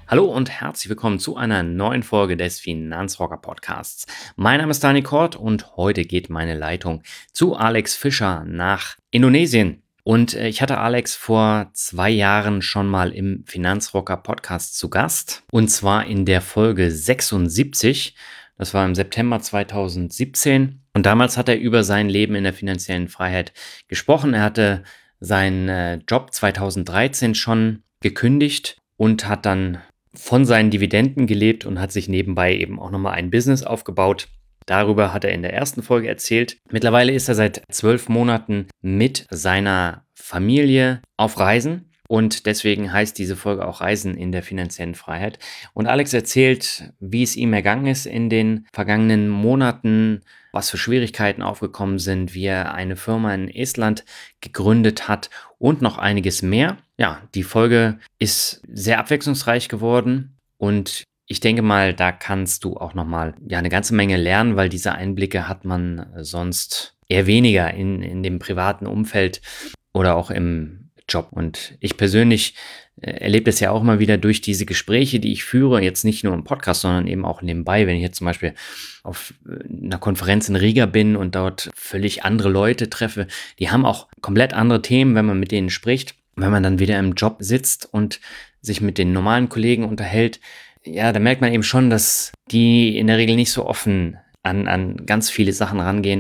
Hallo und herzlich willkommen zu einer neuen Folge des Finanzrocker Podcasts. Mein Name ist Dani Kort und heute geht meine Leitung zu Alex Fischer nach Indonesien. Und ich hatte Alex vor 2 Jahren schon mal im Finanzrocker Podcast zu Gast. Und zwar in der Folge 76. Das war im September 2017. Und damals hat er über sein Leben in der finanziellen Freiheit gesprochen. Er hatte seinen Job 2013 schon gekündigt und hat dann von seinen Dividenden gelebt und hat sich nebenbei eben auch nochmal ein Business aufgebaut. Darüber hat er in der ersten Folge erzählt. Mittlerweile ist er seit 12 Monaten mit seiner Familie auf Reisen. Und deswegen heißt diese Folge auch Reisen in der finanziellen Freiheit. Und Alex erzählt, wie es ihm ergangen ist in den vergangenen Monaten, was für Schwierigkeiten aufgekommen sind, wie er eine Firma in Estland gegründet hat und noch einiges mehr. Ja, die Folge ist sehr abwechslungsreich geworden und ich denke mal, da kannst du auch nochmal eine ganze Menge lernen, weil diese Einblicke hat man sonst eher weniger in dem privaten Umfeld oder auch im Job. Und ich persönlich erlebe es ja auch mal wieder durch diese Gespräche, die ich führe, jetzt nicht nur im Podcast, sondern eben auch nebenbei, wenn ich jetzt zum Beispiel auf einer Konferenz in Riga bin und dort völlig andere Leute treffe, die haben auch komplett andere Themen, wenn man mit denen spricht. Wenn man dann wieder im Job sitzt und sich mit den normalen Kollegen unterhält, ja, da merkt man eben schon, dass die in der Regel nicht so offen an ganz viele Sachen rangehen.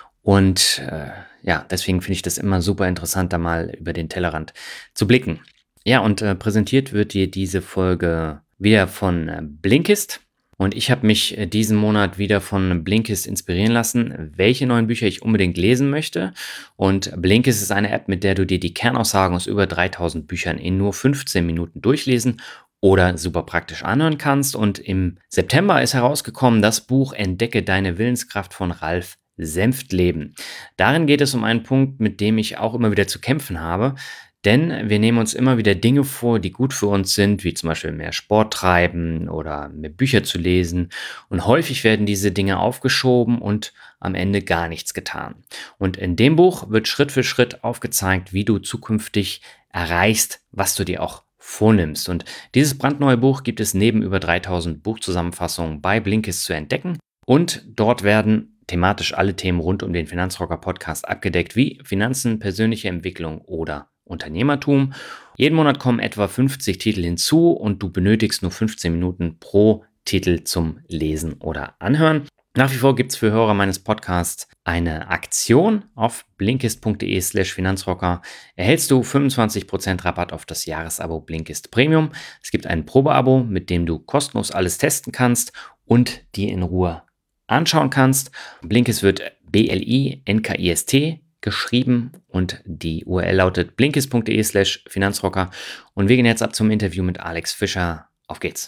Und deswegen finde ich das immer super interessant, da mal über den Tellerrand zu blicken. Ja, und präsentiert wird dir diese Folge wieder von Blinkist. Und ich habe mich diesen Monat wieder von Blinkist inspirieren lassen, welche neuen Bücher ich unbedingt lesen möchte. Und Blinkist ist eine App, mit der du dir die Kernaussagen aus über 3000 Büchern in nur 15 Minuten durchlesen oder super praktisch anhören kannst. Und im September ist herausgekommen das Buch Entdecke deine Willenskraft von Ralf Senftleben. Darin geht es um einen Punkt, mit dem ich auch immer wieder zu kämpfen habe. Denn wir nehmen uns immer wieder Dinge vor, die gut für uns sind, wie zum Beispiel mehr Sport treiben oder mehr Bücher zu lesen. Und häufig werden diese Dinge aufgeschoben und am Ende gar nichts getan. Und in dem Buch wird Schritt für Schritt aufgezeigt, wie du zukünftig erreichst, was du dir auch vornimmst. Und dieses brandneue Buch gibt es neben über 3000 Buchzusammenfassungen bei Blinkist zu entdecken. Und dort werden thematisch alle Themen rund um den Finanzrocker Podcast abgedeckt, wie Finanzen, persönliche Entwicklung oder Unternehmertum. Jeden Monat kommen etwa 50 Titel hinzu und du benötigst nur 15 Minuten pro Titel zum Lesen oder Anhören. Nach wie vor gibt es für Hörer meines Podcasts eine Aktion. Auf blinkist.de/Finanzrocker erhältst du 25% Rabatt auf das Jahresabo Blinkist Premium. Es gibt ein Probeabo, mit dem du kostenlos alles testen kannst und dir in Ruhe anschauen kannst. Blinkist wird BLINKIST geschrieben und die URL lautet blinkist.de/Finanzrocker. Und wir gehen jetzt ab zum Interview mit Alex Fischer. Auf geht's.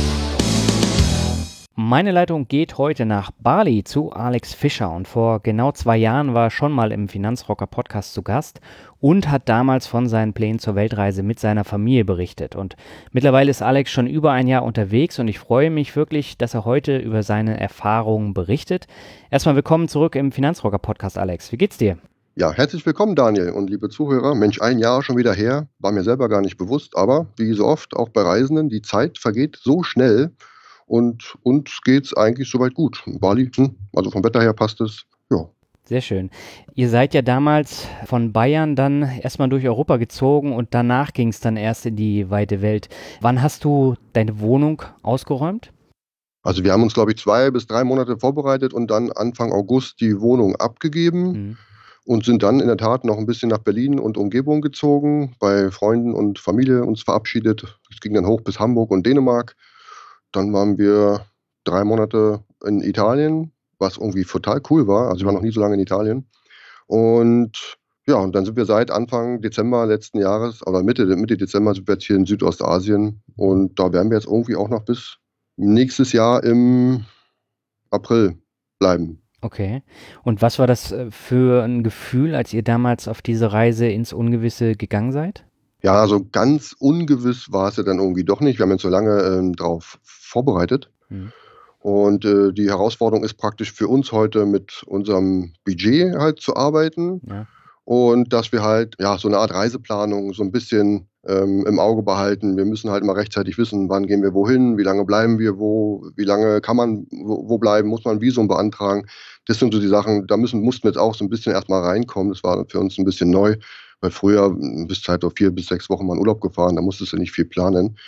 Meine Leitung geht heute nach Bali zu Alex Fischer und vor genau 2 Jahren war er schon mal im Finanzrocker Podcast zu Gast und hat damals von seinen Plänen zur Weltreise mit seiner Familie berichtet. Und mittlerweile ist Alex schon über ein Jahr unterwegs und ich freue mich wirklich, dass er heute über seine Erfahrungen berichtet. Erstmal willkommen zurück im Finanzrocker Podcast, Alex. Wie geht's dir? Ja, herzlich willkommen, Daniel und liebe Zuhörer. Mensch, ein Jahr schon wieder her, war mir selber gar nicht bewusst, aber wie so oft, auch bei Reisenden, die Zeit vergeht so schnell und uns geht's eigentlich soweit gut. Bali, also vom Wetter her passt es, ja. Sehr schön. Ihr seid ja damals von Bayern dann erstmal durch Europa gezogen und danach ging es dann erst in die weite Welt. Wann hast du deine Wohnung ausgeräumt? Also wir haben uns, glaube ich, 2 bis 3 Monate vorbereitet und dann Anfang August die Wohnung abgegeben. Und sind dann in der Tat noch ein bisschen nach Berlin und Umgebung gezogen, bei Freunden und Familie uns verabschiedet. Es ging dann hoch bis Hamburg und Dänemark. Dann waren wir 3 Monate in Italien, was irgendwie total cool war. Also, ich war noch nie so lange in Italien. Und ja, und dann sind wir seit Anfang Dezember letzten Jahres oder Mitte Dezember sind wir jetzt hier in Südostasien und da werden wir jetzt irgendwie auch noch bis nächstes Jahr im April bleiben. Okay. Und was war das für ein Gefühl, als ihr damals auf diese Reise ins Ungewisse gegangen seid? Ja, also ganz ungewiss war es ja dann irgendwie doch nicht. Wir haben uns so lange, drauf vorbereitet. Mhm. Und, die Herausforderung ist praktisch für uns heute mit unserem Budget halt zu arbeiten Ja. und dass wir halt, ja, so 'ne Art Reiseplanung so 'n bisschen, im Auge behalten. Wir müssen halt mal rechtzeitig wissen, wann gehen wir wohin, wie lange bleiben wir wo, wie lange kann man wo bleiben, muss man ein Visum beantragen. Das sind so die Sachen, da mussten wir jetzt auch so ein bisschen erstmal reinkommen. Das war für uns ein bisschen neu, weil früher bist du halt auf 4 bis 6 Wochen mal in Urlaub gefahren, da musstest du nicht viel planen.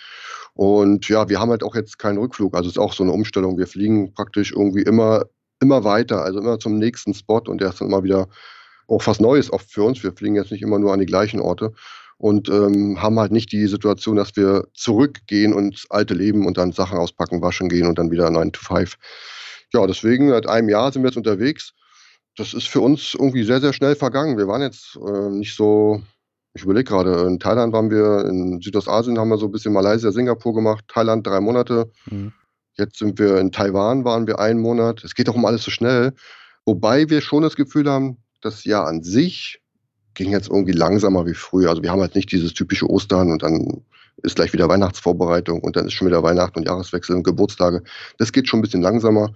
Und ja, wir haben halt auch jetzt keinen Rückflug, also es ist auch so eine Umstellung. Wir fliegen praktisch irgendwie immer weiter, also immer zum nächsten Spot und der ist dann immer wieder auch was Neues oft für uns. Wir fliegen jetzt nicht immer nur an die gleichen Orte und haben halt nicht die Situation, dass wir zurückgehen und alte Leben und dann Sachen auspacken, waschen gehen und dann wieder 9 to 5. Ja, deswegen seit einem Jahr sind wir jetzt unterwegs. Das ist für uns irgendwie sehr, sehr schnell vergangen. Wir waren jetzt nicht so, ich überlege gerade, in Thailand waren wir, in Südostasien haben wir so ein bisschen Malaysia, Singapur gemacht, Thailand 3 Monate. Mhm. Jetzt sind wir in Taiwan, waren wir einen Monat. Es geht doch um alles so schnell. Wobei wir schon das Gefühl haben, das Jahr an sich ging jetzt irgendwie langsamer wie früher. Also wir haben halt nicht dieses typische Ostern und dann ist gleich wieder Weihnachtsvorbereitung und dann ist schon wieder Weihnachten und Jahreswechsel und Geburtstage. Das geht schon ein bisschen langsamer,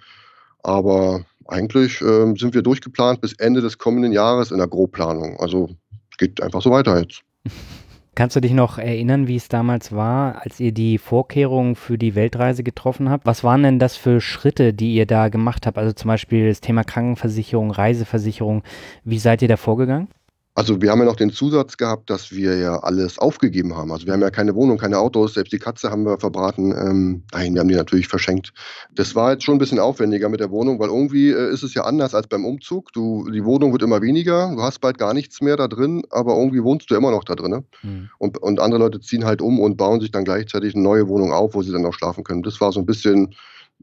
aber eigentlich sind wir durchgeplant bis Ende des kommenden Jahres in der Grobplanung. Also es geht einfach so weiter jetzt. Kannst du dich noch erinnern, wie es damals war, als ihr die Vorkehrungen für die Weltreise getroffen habt? Was waren denn das für Schritte, die ihr da gemacht habt? Also zum Beispiel das Thema Krankenversicherung, Reiseversicherung. Wie seid ihr da vorgegangen? Also wir haben ja noch den Zusatz gehabt, dass wir ja alles aufgegeben haben. Also wir haben ja keine Wohnung, keine Autos, selbst die Katze haben wir verbraten. Nein, wir haben die natürlich verschenkt. Das war jetzt schon ein bisschen aufwendiger mit der Wohnung, weil irgendwie ist es ja anders als beim Umzug. Die Wohnung wird immer weniger, du hast bald gar nichts mehr da drin, aber irgendwie wohnst du immer noch da drin. Ne? Mhm. Und andere Leute ziehen halt um und bauen sich dann gleichzeitig eine neue Wohnung auf, wo sie dann auch schlafen können. Das war so ein bisschen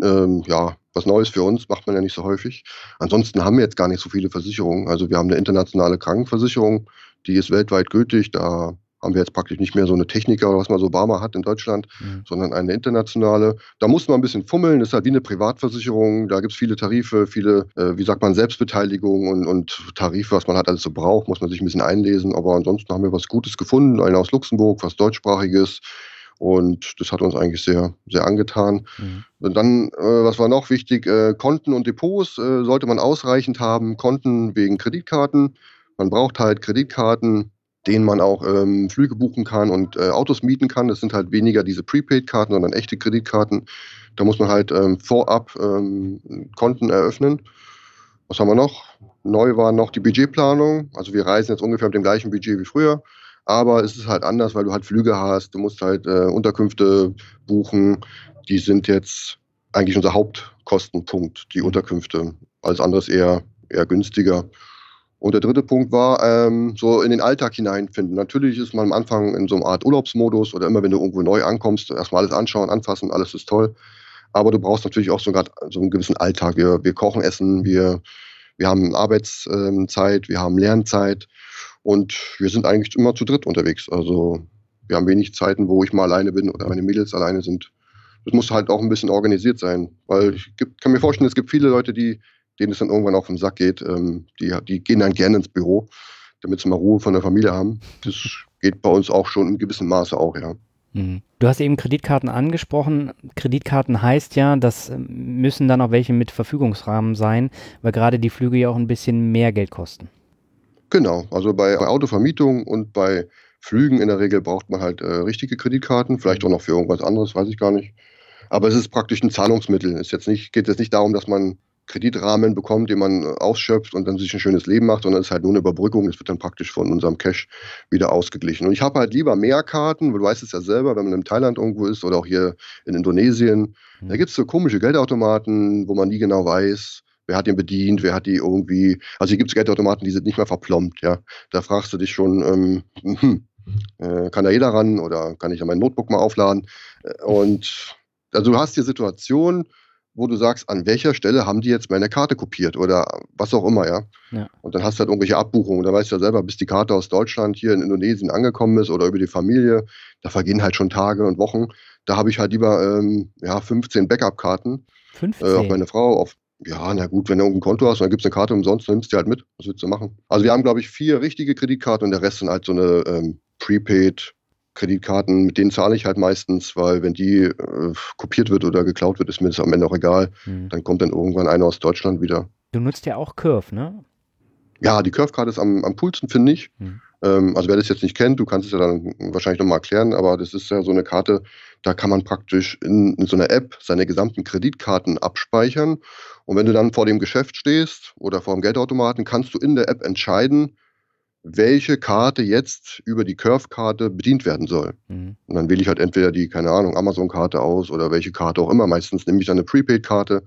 ja, was Neues für uns, macht man ja nicht so häufig. Ansonsten haben wir jetzt gar nicht so viele Versicherungen. Also wir haben eine internationale Krankenversicherung, die ist weltweit gültig. Da haben wir jetzt praktisch nicht mehr so eine Techniker oder was man so Barmer hat in Deutschland, sondern eine internationale. Da muss man ein bisschen fummeln, das ist halt wie eine Privatversicherung. Da gibt es viele Tarife, viele, wie sagt man, Selbstbeteiligung und Tarife, was man halt alles so braucht, muss man sich ein bisschen einlesen. Aber ansonsten haben wir was Gutes gefunden, eine aus Luxemburg, was deutschsprachiges. Und das hat uns eigentlich sehr, sehr angetan. Mhm. Und dann, was war noch wichtig, Konten und Depots sollte man ausreichend haben. Konten wegen Kreditkarten. Man braucht halt Kreditkarten, denen man auch Flüge buchen kann und Autos mieten kann. Das sind halt weniger diese Prepaid-Karten, sondern echte Kreditkarten. Da muss man halt vorab Konten eröffnen. Was haben wir noch? Neu war noch die Budgetplanung. Also wir reisen jetzt ungefähr mit dem gleichen Budget wie früher. Aber es ist halt anders, weil du halt Flüge hast, du musst halt Unterkünfte buchen. Die sind jetzt eigentlich unser Hauptkostenpunkt, die Unterkünfte. Alles andere ist eher günstiger. Und der dritte Punkt war, so in den Alltag hineinfinden. Natürlich ist man am Anfang in so einer Art Urlaubsmodus oder immer, wenn du irgendwo neu ankommst, erstmal alles anschauen, anfassen, alles ist toll. Aber du brauchst natürlich auch so einen gewissen Alltag. Wir kochen, essen, wir haben Arbeitszeit, wir haben Lernzeit. Und wir sind eigentlich immer zu dritt unterwegs. Also wir haben wenig Zeiten, wo ich mal alleine bin oder meine Mädels alleine sind. Das muss halt auch ein bisschen organisiert sein. Weil kann mir vorstellen, es gibt viele Leute, denen es dann irgendwann auf den Sack geht. Die gehen dann gerne ins Büro, damit sie mal Ruhe von der Familie haben. Das geht bei uns auch schon in gewissem Maße auch, ja. Du hast eben Kreditkarten angesprochen. Kreditkarten heißt ja, das müssen dann auch welche mit Verfügungsrahmen sein, weil gerade die Flüge ja auch ein bisschen mehr Geld kosten. Genau, also bei Autovermietung und bei Flügen in der Regel braucht man halt richtige Kreditkarten, vielleicht auch noch für irgendwas anderes, weiß ich gar nicht. Aber es ist praktisch ein Zahlungsmittel. Geht jetzt nicht darum, dass man Kreditrahmen bekommt, den man ausschöpft und dann sich ein schönes Leben macht, sondern es ist halt nur eine Überbrückung. Das wird dann praktisch von unserem Cash wieder ausgeglichen. Und ich habe halt lieber mehr Karten, weil du weißt es ja selber, wenn man in Thailand irgendwo ist oder auch hier in Indonesien, da gibt es so komische Geldautomaten, wo man nie genau weiß, wer hat den bedient, wer hat die irgendwie. Also hier gibt es Geldautomaten, die sind nicht mehr verplombt, ja. Da fragst du dich schon, kann da jeder ran oder kann ich ja mein Notebook mal aufladen? Und also du hast die Situation, wo du sagst, an welcher Stelle haben die jetzt meine Karte kopiert oder was auch immer, ja. Ja. Und dann hast du halt irgendwelche Abbuchungen. Da weißt du ja selber, bis die Karte aus Deutschland hier in Indonesien angekommen ist oder über die Familie, da vergehen halt schon Tage und Wochen. Da habe ich halt lieber 15 Backup-Karten 15? auf meine Frau, ja, na gut, wenn du irgendein Konto hast und dann gibt es eine Karte umsonst, dann nimmst du die halt mit. Was willst du machen? Also wir haben, glaube ich, 4 richtige Kreditkarten und der Rest sind halt so eine Prepaid-Kreditkarten. Mit denen zahle ich halt meistens, weil wenn die kopiert wird oder geklaut wird, ist mir das am Ende auch egal. Dann kommt dann irgendwann einer aus Deutschland wieder. Du nutzt ja auch Curve, ne? Ja, die Curve-Card ist am coolsten, finde ich. Also wer das jetzt nicht kennt, du kannst es ja dann wahrscheinlich nochmal erklären, aber das ist ja so eine Karte, da kann man praktisch in so einer App seine gesamten Kreditkarten abspeichern. Und wenn du dann vor dem Geschäft stehst oder vor dem Geldautomaten, kannst du in der App entscheiden, welche Karte jetzt über die Curve-Karte bedient werden soll. Und dann wähle ich halt entweder die, keine Ahnung, Amazon-Karte aus oder welche Karte auch immer. Meistens nehme ich dann eine Prepaid-Karte.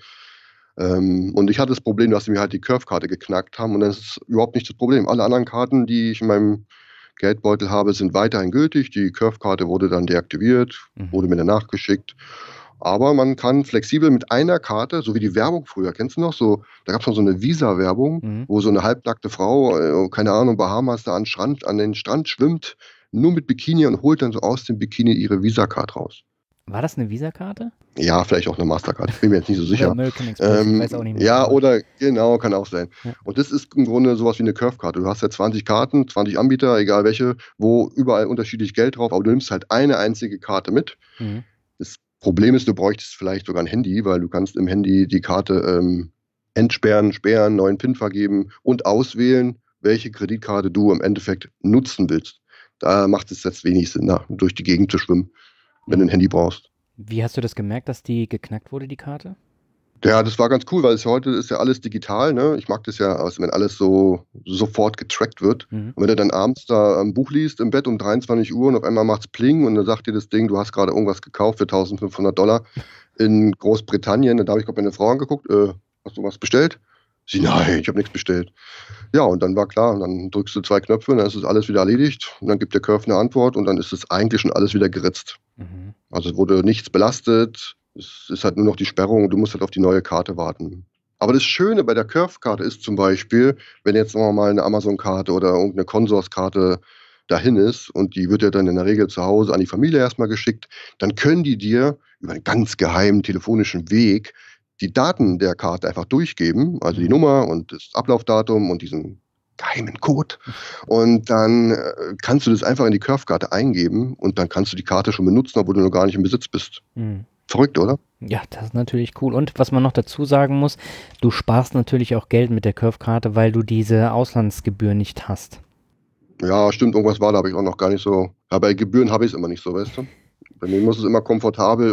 Und ich hatte das Problem, dass sie mir halt die Curve-Karte geknackt haben und das ist überhaupt nicht das Problem. Alle anderen Karten, die ich in meinem Geldbeutel habe, sind weiterhin gültig. Die Curve-Karte wurde dann deaktiviert, wurde mir danach geschickt. Aber man kann flexibel mit einer Karte, so wie die Werbung früher, kennst du noch? So, da gab es noch so eine Visa-Werbung, wo so eine halbnackte Frau, keine Ahnung, Bahamas da an den Strand schwimmt, nur mit Bikini und holt dann so aus dem Bikini ihre Visa-Card raus. War das eine Visa-Karte? Ja, vielleicht auch eine Mastercard. Ich bin mir jetzt nicht so sicher. Oder American Express, ich weiß auch nicht mehr. Ja, oder genau, kann auch sein. Ja. Und das ist im Grunde sowas wie eine Curve-Karte. Du hast ja 20 Karten, 20 Anbieter, egal welche, wo überall unterschiedlich Geld drauf, aber du nimmst halt eine einzige Karte mit. Das Problem ist, du bräuchtest vielleicht sogar ein Handy, weil du kannst im Handy die Karte entsperren, sperren, neuen PIN vergeben und auswählen, welche Kreditkarte du im Endeffekt nutzen willst. Da macht es jetzt wenig Sinn, durch die Gegend zu schwimmen, wenn du ein Handy brauchst. Wie hast du das gemerkt, dass die geknackt wurde, die Karte? Ja, das war ganz cool, weil heute ist ja alles digital, ne? Ich mag das ja, also wenn alles so sofort getrackt wird. Und wenn du dann abends da ein Buch liest im Bett um 23 Uhr und auf einmal macht's Pling und dann sagt dir das Ding, du hast gerade irgendwas gekauft für $1.500 in Großbritannien. Da habe ich gerade meine Frau angeguckt, hast du was bestellt? Sie, nein, ich habe nichts bestellt. Ja, und dann war klar, und dann drückst du 2 Knöpfe und dann ist es alles wieder erledigt. Und dann gibt der Curve eine Antwort und dann ist es eigentlich schon alles wieder geritzt. Also es wurde nichts belastet, es ist halt nur noch die Sperrung und du musst halt auf die neue Karte warten. Aber das Schöne bei der Curve-Karte ist zum Beispiel, wenn jetzt noch mal eine Amazon-Karte oder irgendeine Consors-Karte dahin ist und die wird ja dann in der Regel zu Hause an die Familie erstmal geschickt, dann können die dir über einen ganz geheimen telefonischen Weg die Daten der Karte einfach durchgeben, also die Nummer und das Ablaufdatum und diesen geheimen Code. Und dann kannst du das einfach in die Curve-Karte eingeben und dann kannst du die Karte schon benutzen, obwohl du noch gar nicht im Besitz bist. Verrückt, oder? Ja, das ist natürlich cool. Und was man noch dazu sagen muss, du sparst natürlich auch Geld mit der Curve-Karte, weil du diese Auslandsgebühr nicht hast. Ja, stimmt, irgendwas war da, habe ich auch noch gar nicht so. Ja, bei Gebühren habe ich es immer nicht so, weißt du? Bei mir muss es immer komfortabel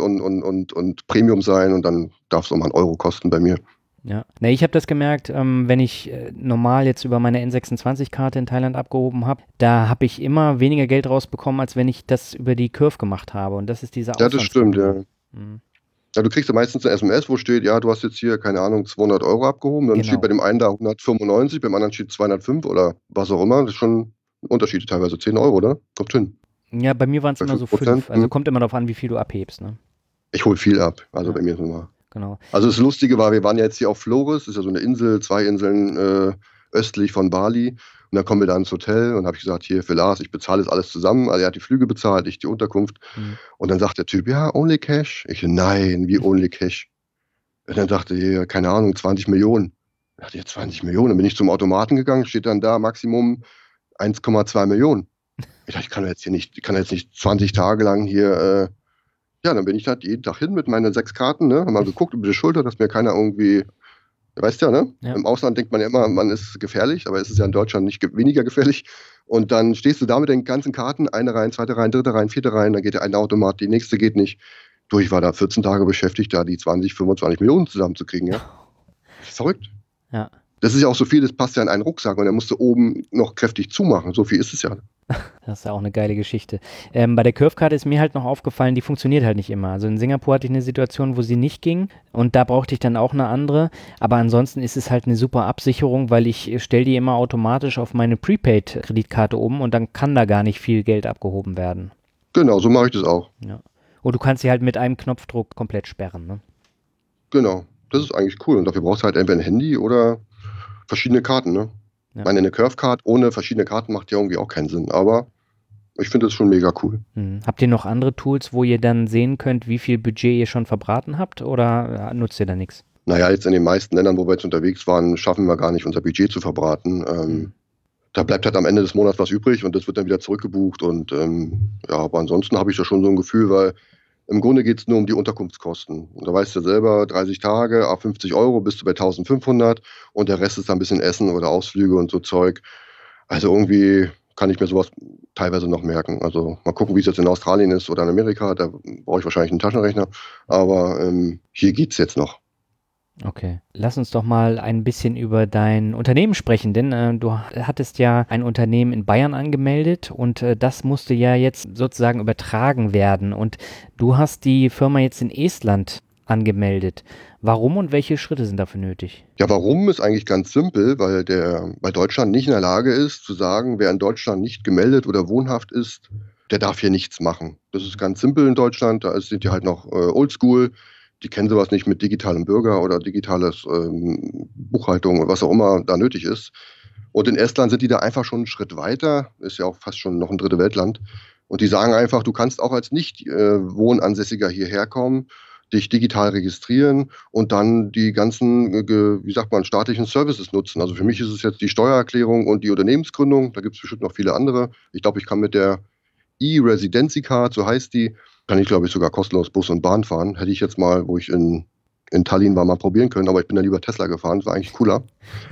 und Premium sein und dann darf es auch mal einen Euro kosten bei mir. Ja, ne, ich habe das gemerkt, wenn ich normal jetzt über meine N26-Karte in Thailand abgehoben habe, da habe ich immer weniger Geld rausbekommen, als wenn ich das über die Curve gemacht habe. Und das ist diese Ja, das stimmt, ja. Mhm. Ja, du kriegst ja meistens eine SMS, wo steht, ja, du hast jetzt hier, keine Ahnung, 200 Euro abgehoben. Dann steht bei dem einen da 195, beim anderen steht 205 oder was auch immer. Das ist schon ein Unterschied, teilweise 10 Euro, oder? Kommt hin. Ja, bei mir waren es immer so 5. Also kommt immer darauf an, wie viel du abhebst, ne? Ich hole viel ab, also bei mir ist immer. Genau. Also das Lustige war, wir waren ja jetzt hier auf Flores, das ist ja so eine Insel, 2 Inseln östlich von Bali. Und dann kommen wir da ins Hotel und habe ich gesagt, hier für Lars, ich bezahle das alles zusammen. Also er hat die Flüge bezahlt, ich die Unterkunft. Und dann sagt der Typ, ja, only cash. Ich, nein, wie only cash? Und dann sagte er, keine Ahnung, 20 Millionen. Ich dachte, ja, 20 Millionen. Dann bin ich zum Automaten gegangen, steht dann da Maximum 1,2 Millionen. Ich dachte, ich kann jetzt nicht 20 Tage lang hier, ja, dann bin ich halt jeden Tag hin mit meinen 6 Karten, ne? Haben mal geguckt über die Schulter, dass mir keiner irgendwie, du weißt ja, ne? Ja. Im Ausland denkt man ja immer, man ist gefährlich, aber es ist ja in Deutschland nicht weniger gefährlich. Und dann stehst du da mit den ganzen Karten, eine rein, zweite rein, dritte rein, vierte rein, dann geht der eine Automat, die nächste geht nicht. Du, ich war da 14 Tage beschäftigt, da die 20, 25 Millionen zusammenzukriegen, ja. Verrückt. Ja. Das ist ja auch so viel, das passt ja in einen Rucksack und der musste oben noch kräftig zumachen. So viel ist es ja. Das ist ja auch eine geile Geschichte. Bei der Curve-Karte ist mir halt noch aufgefallen, die funktioniert halt nicht immer. Also in Singapur hatte ich eine Situation, wo sie nicht ging und da brauchte ich dann auch eine andere. Aber ansonsten ist es halt eine super Absicherung, weil ich stelle die immer automatisch auf meine Prepaid-Kreditkarte um und dann kann da gar nicht viel Geld abgehoben werden. Genau, so mache ich das auch. Ja. Und du kannst sie halt mit einem Knopfdruck komplett sperren, ne? Genau, das ist eigentlich cool. Und dafür brauchst du halt entweder ein Handy oder verschiedene Karten, ne? Ja. Ich meine, eine Curve-Card ohne verschiedene Karten macht ja irgendwie auch keinen Sinn, aber ich finde das schon mega cool. Habt ihr noch andere Tools, wo ihr dann sehen könnt, wie viel Budget ihr schon verbraten habt oder nutzt ihr da nichts? Naja, jetzt in den meisten Ländern, wo wir jetzt unterwegs waren, schaffen wir gar nicht, unser Budget zu verbraten. Da bleibt halt am Ende des Monats was übrig und das wird dann wieder zurückgebucht und ja, aber ansonsten habe ich da schon so ein Gefühl, weil Im Grunde geht es nur um die Unterkunftskosten. Und da weißt du selber, 30 Tage, ab 50 Euro bist du bei 1.500 und der Rest ist dann ein bisschen Essen oder Ausflüge und so Zeug. Also irgendwie kann ich mir sowas teilweise noch merken. Also mal gucken, wie es jetzt in Australien ist oder in Amerika. Da brauche ich wahrscheinlich einen Taschenrechner. Aber hier geht es jetzt noch. Okay, lass uns doch mal ein bisschen über dein Unternehmen sprechen, denn du hattest ja ein Unternehmen in Bayern angemeldet und das musste ja jetzt sozusagen übertragen werden und du hast die Firma jetzt in Estland angemeldet. Warum und welche Schritte sind dafür nötig? Ja, warum ist eigentlich ganz simpel, weil Deutschland nicht in der Lage ist zu sagen, wer in Deutschland nicht gemeldet oder wohnhaft ist, der darf hier nichts machen. Das ist ganz simpel in Deutschland, da sind die halt noch oldschool. Die kennen sowas nicht mit digitalem Bürger oder digitales Buchhaltung oder was auch immer da nötig ist. Und in Estland sind die da einfach schon einen Schritt weiter, ist ja auch fast schon noch ein dritte Weltland. Und die sagen einfach, du kannst auch als Nicht-Wohnansässiger hierher kommen, dich digital registrieren und dann die ganzen, wie sagt man, staatlichen Services nutzen. Also für mich ist es jetzt die Steuererklärung und die Unternehmensgründung. Da gibt es bestimmt noch viele andere. Ich glaube, ich kann mit der E-Residency Card, so heißt die, kann ich, glaube ich, sogar kostenlos Bus und Bahn fahren. Hätte ich jetzt mal, wo ich in Tallinn war, mal probieren können, aber ich bin dann lieber Tesla gefahren. Das war eigentlich cooler.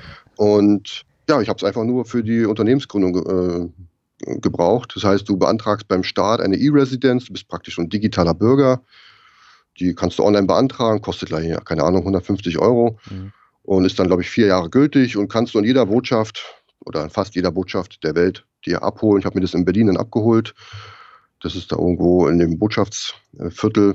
Und ja, ich habe es einfach nur für die Unternehmensgründung gebraucht. Das heißt, du beantragst beim Staat eine E-Residenz, du bist praktisch ein digitaler Bürger. Die kannst du online beantragen, kostet gleich, keine Ahnung, 150 Euro und ist dann, glaube ich, 4 Jahre gültig und kannst du in jeder Botschaft oder in fast jeder Botschaft der Welt dir abholen. Ich habe mir das in Berlin dann abgeholt. Das ist da irgendwo in dem Botschaftsviertel.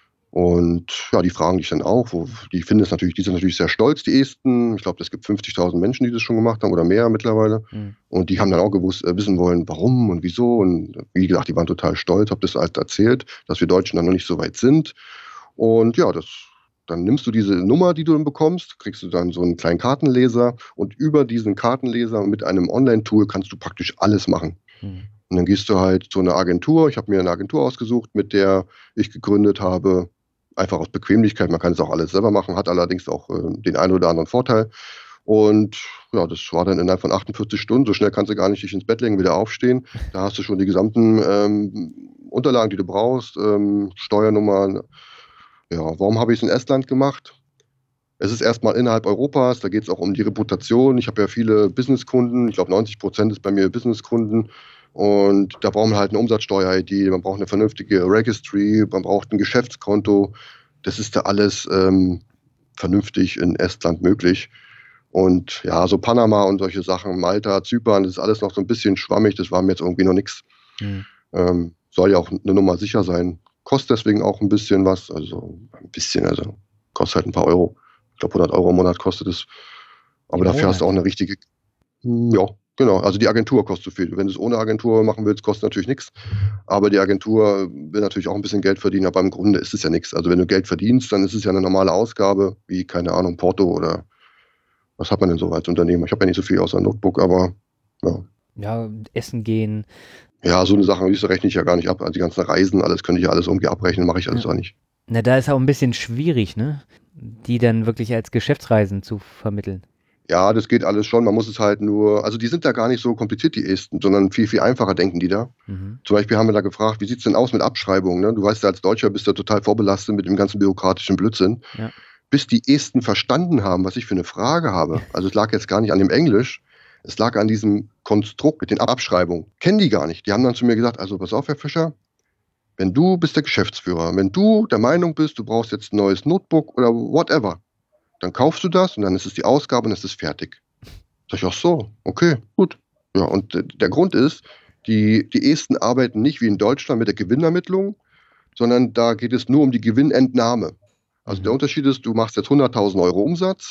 Und ja, die fragen dich dann auch, die sind natürlich sehr stolz, die Esten. Ich glaube, es gibt 50.000 Menschen, die das schon gemacht haben oder mehr mittlerweile. Und die haben dann auch wissen wollen, warum und wieso. Und wie gesagt, die waren total stolz, habe das halt erzählt, dass wir Deutschen dann noch nicht so weit sind. Und ja, dann nimmst du diese Nummer, die du dann bekommst, kriegst du dann so einen kleinen Kartenleser und über diesen Kartenleser mit einem Online-Tool kannst du praktisch alles machen. Und dann gehst du halt zu einer Agentur. Ich habe mir eine Agentur ausgesucht, mit der ich gegründet habe, einfach aus Bequemlichkeit. Man kann es auch alles selber machen, hat allerdings auch den einen oder anderen Vorteil. Und ja, das war dann innerhalb von 48 Stunden. So schnell kannst du gar nicht dich ins Bett legen, wieder aufstehen. Da hast du schon die gesamten Unterlagen, die du brauchst, Steuernummern. Ja, warum habe ich es in Estland gemacht? Es ist erstmal innerhalb Europas, da geht es auch um die Reputation. Ich habe ja viele Businesskunden, ich glaube 90% ist bei mir Businesskunden. Und da braucht man halt eine Umsatzsteuer-ID, man braucht eine vernünftige Registry, man braucht ein Geschäftskonto. Das ist da alles vernünftig in Estland möglich. Und ja, so Panama und solche Sachen, Malta, Zypern, das ist alles noch so ein bisschen schwammig, das war mir jetzt irgendwie noch nichts. Soll ja auch eine Nummer sicher sein. Kostet deswegen auch ein bisschen was, also kostet halt ein paar Euro. Ich glaube 100 Euro im Monat kostet es. Aber dafür hast du auch eine richtige, ja, genau, also die Agentur kostet so viel. Wenn du es ohne Agentur machen willst, kostet natürlich nichts. Aber die Agentur will natürlich auch ein bisschen Geld verdienen, aber im Grunde ist es ja nichts. Also wenn du Geld verdienst, dann ist es ja eine normale Ausgabe, wie, keine Ahnung, Porto oder was hat man denn so als Unternehmer? Ich habe ja nicht so viel außer Notebook, aber ja. Ja, essen gehen. Ja, so eine Sache, das rechne ich ja gar nicht ab. Also die ganzen Reisen, alles könnte ich ja alles irgendwie abrechnen, mache ich alles auch nicht. Na, da ist auch ein bisschen schwierig, ne? Die dann wirklich als Geschäftsreisen zu vermitteln. Ja, das geht alles schon. Man muss es halt nur, also die sind da gar nicht so kompliziert, die Esten, sondern viel, viel einfacher denken die da. Zum Beispiel haben wir da gefragt, wie sieht es denn aus mit Abschreibungen? Ne? Du weißt ja, als Deutscher bist du total vorbelastet mit dem ganzen bürokratischen Blödsinn. Ja. Bis die Esten verstanden haben, was ich für eine Frage habe. Also es lag jetzt gar nicht an dem Englisch, es lag an diesem Konstrukt mit den Abschreibungen. Kennen die gar nicht. Die haben dann zu mir gesagt, also pass auf, Herr Fischer, wenn du bist der Geschäftsführer, wenn du der Meinung bist, du brauchst jetzt ein neues Notebook oder whatever, dann kaufst du das und dann ist es die Ausgabe und es ist fertig. Sag ich, ach so, okay, gut. Ja, und der Grund ist, die Esten arbeiten nicht wie in Deutschland mit der Gewinnermittlung, sondern da geht es nur um die Gewinnentnahme. Also der Unterschied ist, du machst jetzt 100.000 Euro Umsatz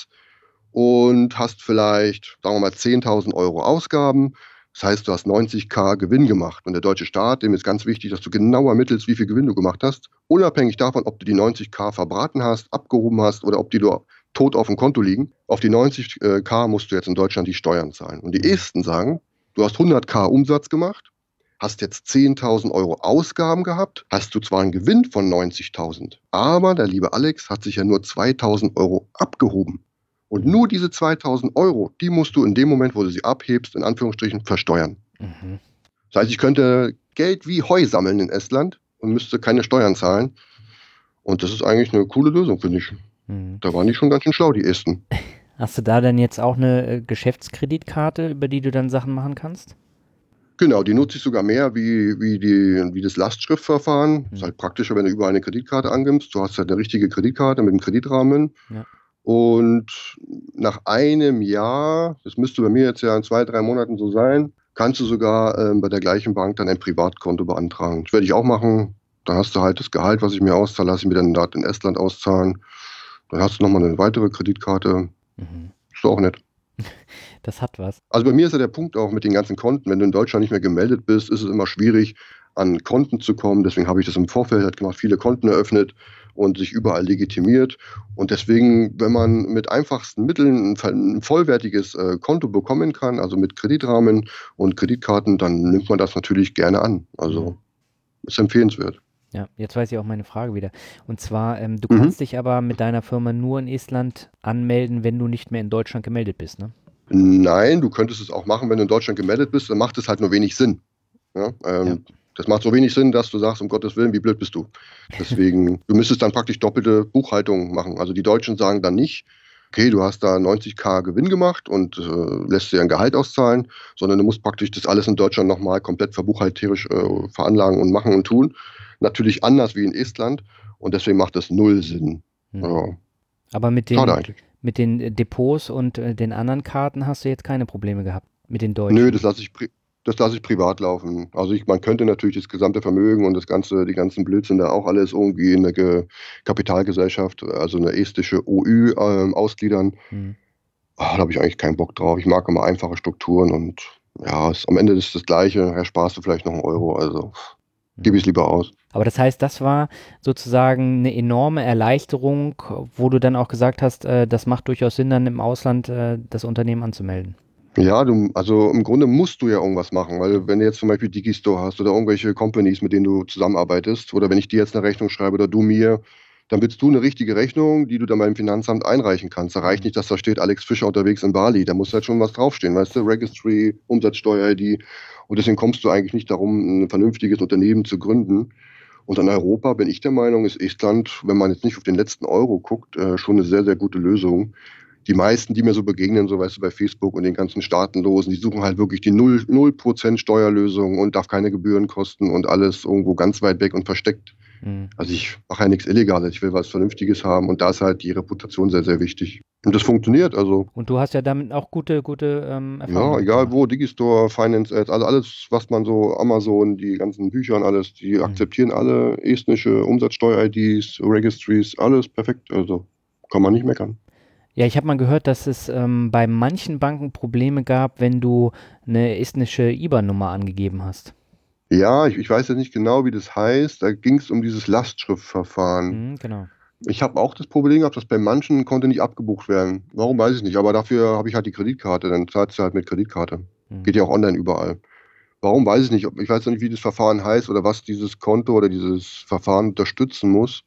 und hast vielleicht, sagen wir mal, 10.000 Euro Ausgaben. Das heißt, du hast 90.000 Gewinn gemacht. Und der deutsche Staat, dem ist ganz wichtig, dass du genau ermittelst, wie viel Gewinn du gemacht hast. Unabhängig davon, ob du die 90.000 verbraten hast, abgehoben hast oder ob die du tot auf dem Konto liegen. Auf die 90.000 musst du jetzt in Deutschland die Steuern zahlen. Und die Esten sagen, du hast 100.000 Umsatz gemacht, hast jetzt 10.000 Euro Ausgaben gehabt, hast du zwar einen Gewinn von 90.000, aber der liebe Alex hat sich ja nur 2.000 Euro abgehoben. Und nur diese 2.000 Euro, die musst du in dem Moment, wo du sie abhebst, in Anführungsstrichen, versteuern. Das heißt, ich könnte Geld wie Heu sammeln in Estland und müsste keine Steuern zahlen. Und das ist eigentlich eine coole Lösung, finde ich. Da waren die schon ganz schön schlau, die Esten. Hast du da denn jetzt auch eine Geschäftskreditkarte, über die du dann Sachen machen kannst? Genau, die nutze ich sogar mehr wie das Lastschriftverfahren. Ist halt praktischer, wenn du überall eine Kreditkarte angibst. Du hast halt eine richtige Kreditkarte mit einem Kreditrahmen. Ja. Und nach einem Jahr, das müsste bei mir jetzt ja in 2-3 Monaten so sein, kannst du sogar bei der gleichen Bank dann ein Privatkonto beantragen. Das werde ich auch machen. Dann hast du halt das Gehalt, was ich mir auszahle, lasse ich mir dann in Estland auszahlen. Dann hast du nochmal eine weitere Kreditkarte. Ist auch nett. Das hat was. Also bei mir ist ja der Punkt auch mit den ganzen Konten, wenn du in Deutschland nicht mehr gemeldet bist, ist es immer schwierig, an Konten zu kommen. Deswegen habe ich das im Vorfeld halt gemacht, viele Konten eröffnet und sich überall legitimiert. Und deswegen, wenn man mit einfachsten Mitteln ein vollwertiges Konto bekommen kann, also mit Kreditrahmen und Kreditkarten, dann nimmt man das natürlich gerne an. Also ist empfehlenswert. Ja, jetzt weiß ich auch meine Frage wieder. Und zwar, du kannst dich aber mit deiner Firma nur in Estland anmelden, wenn du nicht mehr in Deutschland gemeldet bist, ne? Nein, du könntest es auch machen, wenn du in Deutschland gemeldet bist, dann macht es halt nur wenig Sinn. Ja, Das macht so wenig Sinn, dass du sagst, um Gottes Willen, wie blöd bist du. Deswegen, du müsstest dann praktisch doppelte Buchhaltung machen. Also die Deutschen sagen dann nicht, okay, du hast da 90.000 Gewinn gemacht und lässt dir ein Gehalt auszahlen, sondern du musst praktisch das alles in Deutschland nochmal komplett verbuchhalterisch veranlagen und machen und tun. Natürlich anders wie in Estland und deswegen macht das null Sinn. Ja. Aber mit Schade eigentlich. mit den Depots und den anderen Karten hast du jetzt keine Probleme gehabt mit den Deutschen? Nö, das lasse ich privat laufen. Also man könnte natürlich das gesamte Vermögen und die ganzen Blödsinn da auch alles irgendwie in eine Kapitalgesellschaft, also eine estische OÜ ausgliedern. Da habe ich eigentlich keinen Bock drauf. Ich mag immer einfache Strukturen und ja, am Ende ist das Gleiche. Ja, sparst du vielleicht noch einen Euro, also gebe ich es lieber aus. Aber das heißt, das war sozusagen eine enorme Erleichterung, wo du dann auch gesagt hast, das macht durchaus Sinn, dann im Ausland das Unternehmen anzumelden. Ja, also im Grunde musst du ja irgendwas machen, weil wenn du jetzt zum Beispiel Digistore hast oder irgendwelche Companies, mit denen du zusammenarbeitest, oder wenn ich dir jetzt eine Rechnung schreibe oder du mir, dann willst du eine richtige Rechnung, die du dann beim Finanzamt einreichen kannst. Da reicht nicht, dass da steht Alex Fischer unterwegs in Bali. Da muss halt schon was draufstehen, weißt du? Registry, Umsatzsteuer-ID. Und deswegen kommst du eigentlich nicht darum, ein vernünftiges Unternehmen zu gründen. Und in Europa bin ich der Meinung, ist Estland, wenn man jetzt nicht auf den letzten Euro guckt, schon eine sehr, sehr gute Lösung. Die meisten, die mir so begegnen, so weißt du, bei Facebook und den ganzen Staatenlosen, die suchen halt wirklich die 0% Steuerlösung und darf keine Gebühren kosten und alles irgendwo ganz weit weg und versteckt. Also ich mache ja nichts Illegales, ich will was Vernünftiges haben und da ist halt die Reputation sehr, sehr wichtig. Und das funktioniert, also. Und du hast ja damit auch gute Erfahrungen. Ja, egal wo, Digistore, Finance Ads, also alles, was man so, Amazon, die ganzen Bücher und alles, die akzeptieren alle estnische Umsatzsteuer-IDs, Registries, alles perfekt, also kann man nicht meckern. Ja, ich habe mal gehört, dass es bei manchen Banken Probleme gab, wenn du eine estnische IBAN-Nummer angegeben hast. Ja, ich weiß jetzt nicht genau, wie das heißt. Da ging es um dieses Lastschriftverfahren. Genau. Ich habe auch das Problem gehabt, dass bei manchen konnte nicht abgebucht werden. Warum, weiß ich nicht. Aber dafür habe ich halt die Kreditkarte. Dann zahlst du halt mit Kreditkarte. Geht ja auch online überall. Warum, weiß ich nicht. Ich weiß noch nicht, wie das Verfahren heißt oder was dieses Konto oder dieses Verfahren unterstützen muss.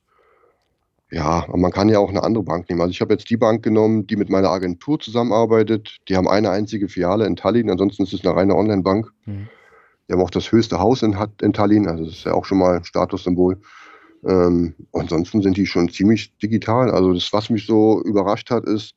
Ja, aber man kann ja auch eine andere Bank nehmen. Also ich habe jetzt die Bank genommen, die mit meiner Agentur zusammenarbeitet. Die haben eine einzige Filiale in Tallinn. Ansonsten ist es eine reine Online-Bank. Die haben auch das höchste Haus in Tallinn, also das ist ja auch schon mal ein Statussymbol. Ansonsten sind die schon ziemlich digital. Also das, was mich so überrascht hat, ist,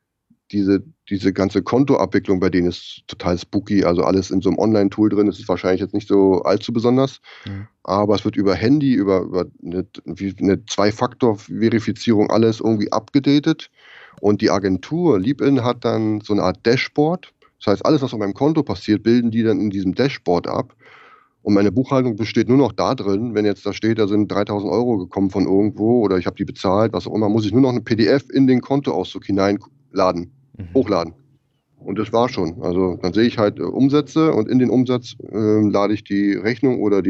diese ganze Kontoabwicklung bei denen ist total spooky. Also alles in so einem Online-Tool drin. Das ist wahrscheinlich jetzt nicht so allzu besonders. Aber es wird über Handy, über eine Zwei-Faktor-Verifizierung alles irgendwie abgedatet. Und die Agentur Liebin hat dann so eine Art Dashboard. Das heißt, alles, was auf meinem Konto passiert, bilden die dann in diesem Dashboard ab. Und meine Buchhaltung besteht nur noch da drin, wenn jetzt da steht, da sind 3.000 Euro gekommen von irgendwo oder ich habe die bezahlt, was auch immer, muss ich nur noch eine PDF in den Kontoauszug hineinladen, hochladen. Und das war schon. Also dann sehe ich halt Umsätze und in den Umsatz lade ich die Rechnung oder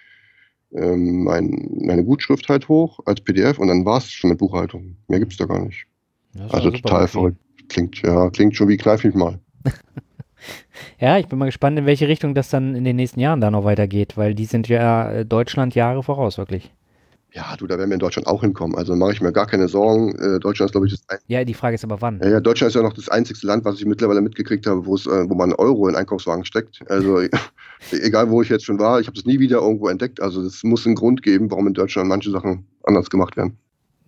meine Gutschrift halt hoch als PDF und dann war es schon mit Buchhaltung. Mehr gibt es da gar nicht. Also total verrückt. Klingt schon wie kneif mich mal. Ja, ich bin mal gespannt, in welche Richtung das dann in den nächsten Jahren da noch weitergeht, weil die sind ja Deutschland Jahre voraus, wirklich. Ja, du, da werden wir in Deutschland auch hinkommen. Also mache ich mir gar keine Sorgen. Deutschland ist, glaube ich, Ja, die Frage ist aber wann? Ja, Deutschland ist ja noch das einzigste Land, was ich mittlerweile mitgekriegt habe, wo man Euro in Einkaufswagen steckt. Also egal, wo ich jetzt schon war, ich habe das nie wieder irgendwo entdeckt. Also es muss einen Grund geben, warum in Deutschland manche Sachen anders gemacht werden.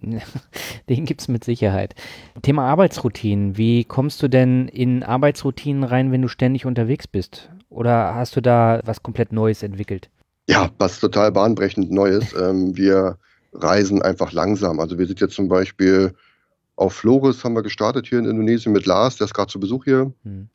Den gibt es mit Sicherheit. Thema Arbeitsroutinen. Wie kommst du denn in Arbeitsroutinen rein, wenn du ständig unterwegs bist? Oder hast du da was komplett Neues entwickelt? Ja, was total bahnbrechend Neues. Wir reisen einfach langsam. Also wir sind jetzt zum Beispiel auf Flores, haben wir gestartet hier in Indonesien mit Lars, der ist gerade zu Besuch hier,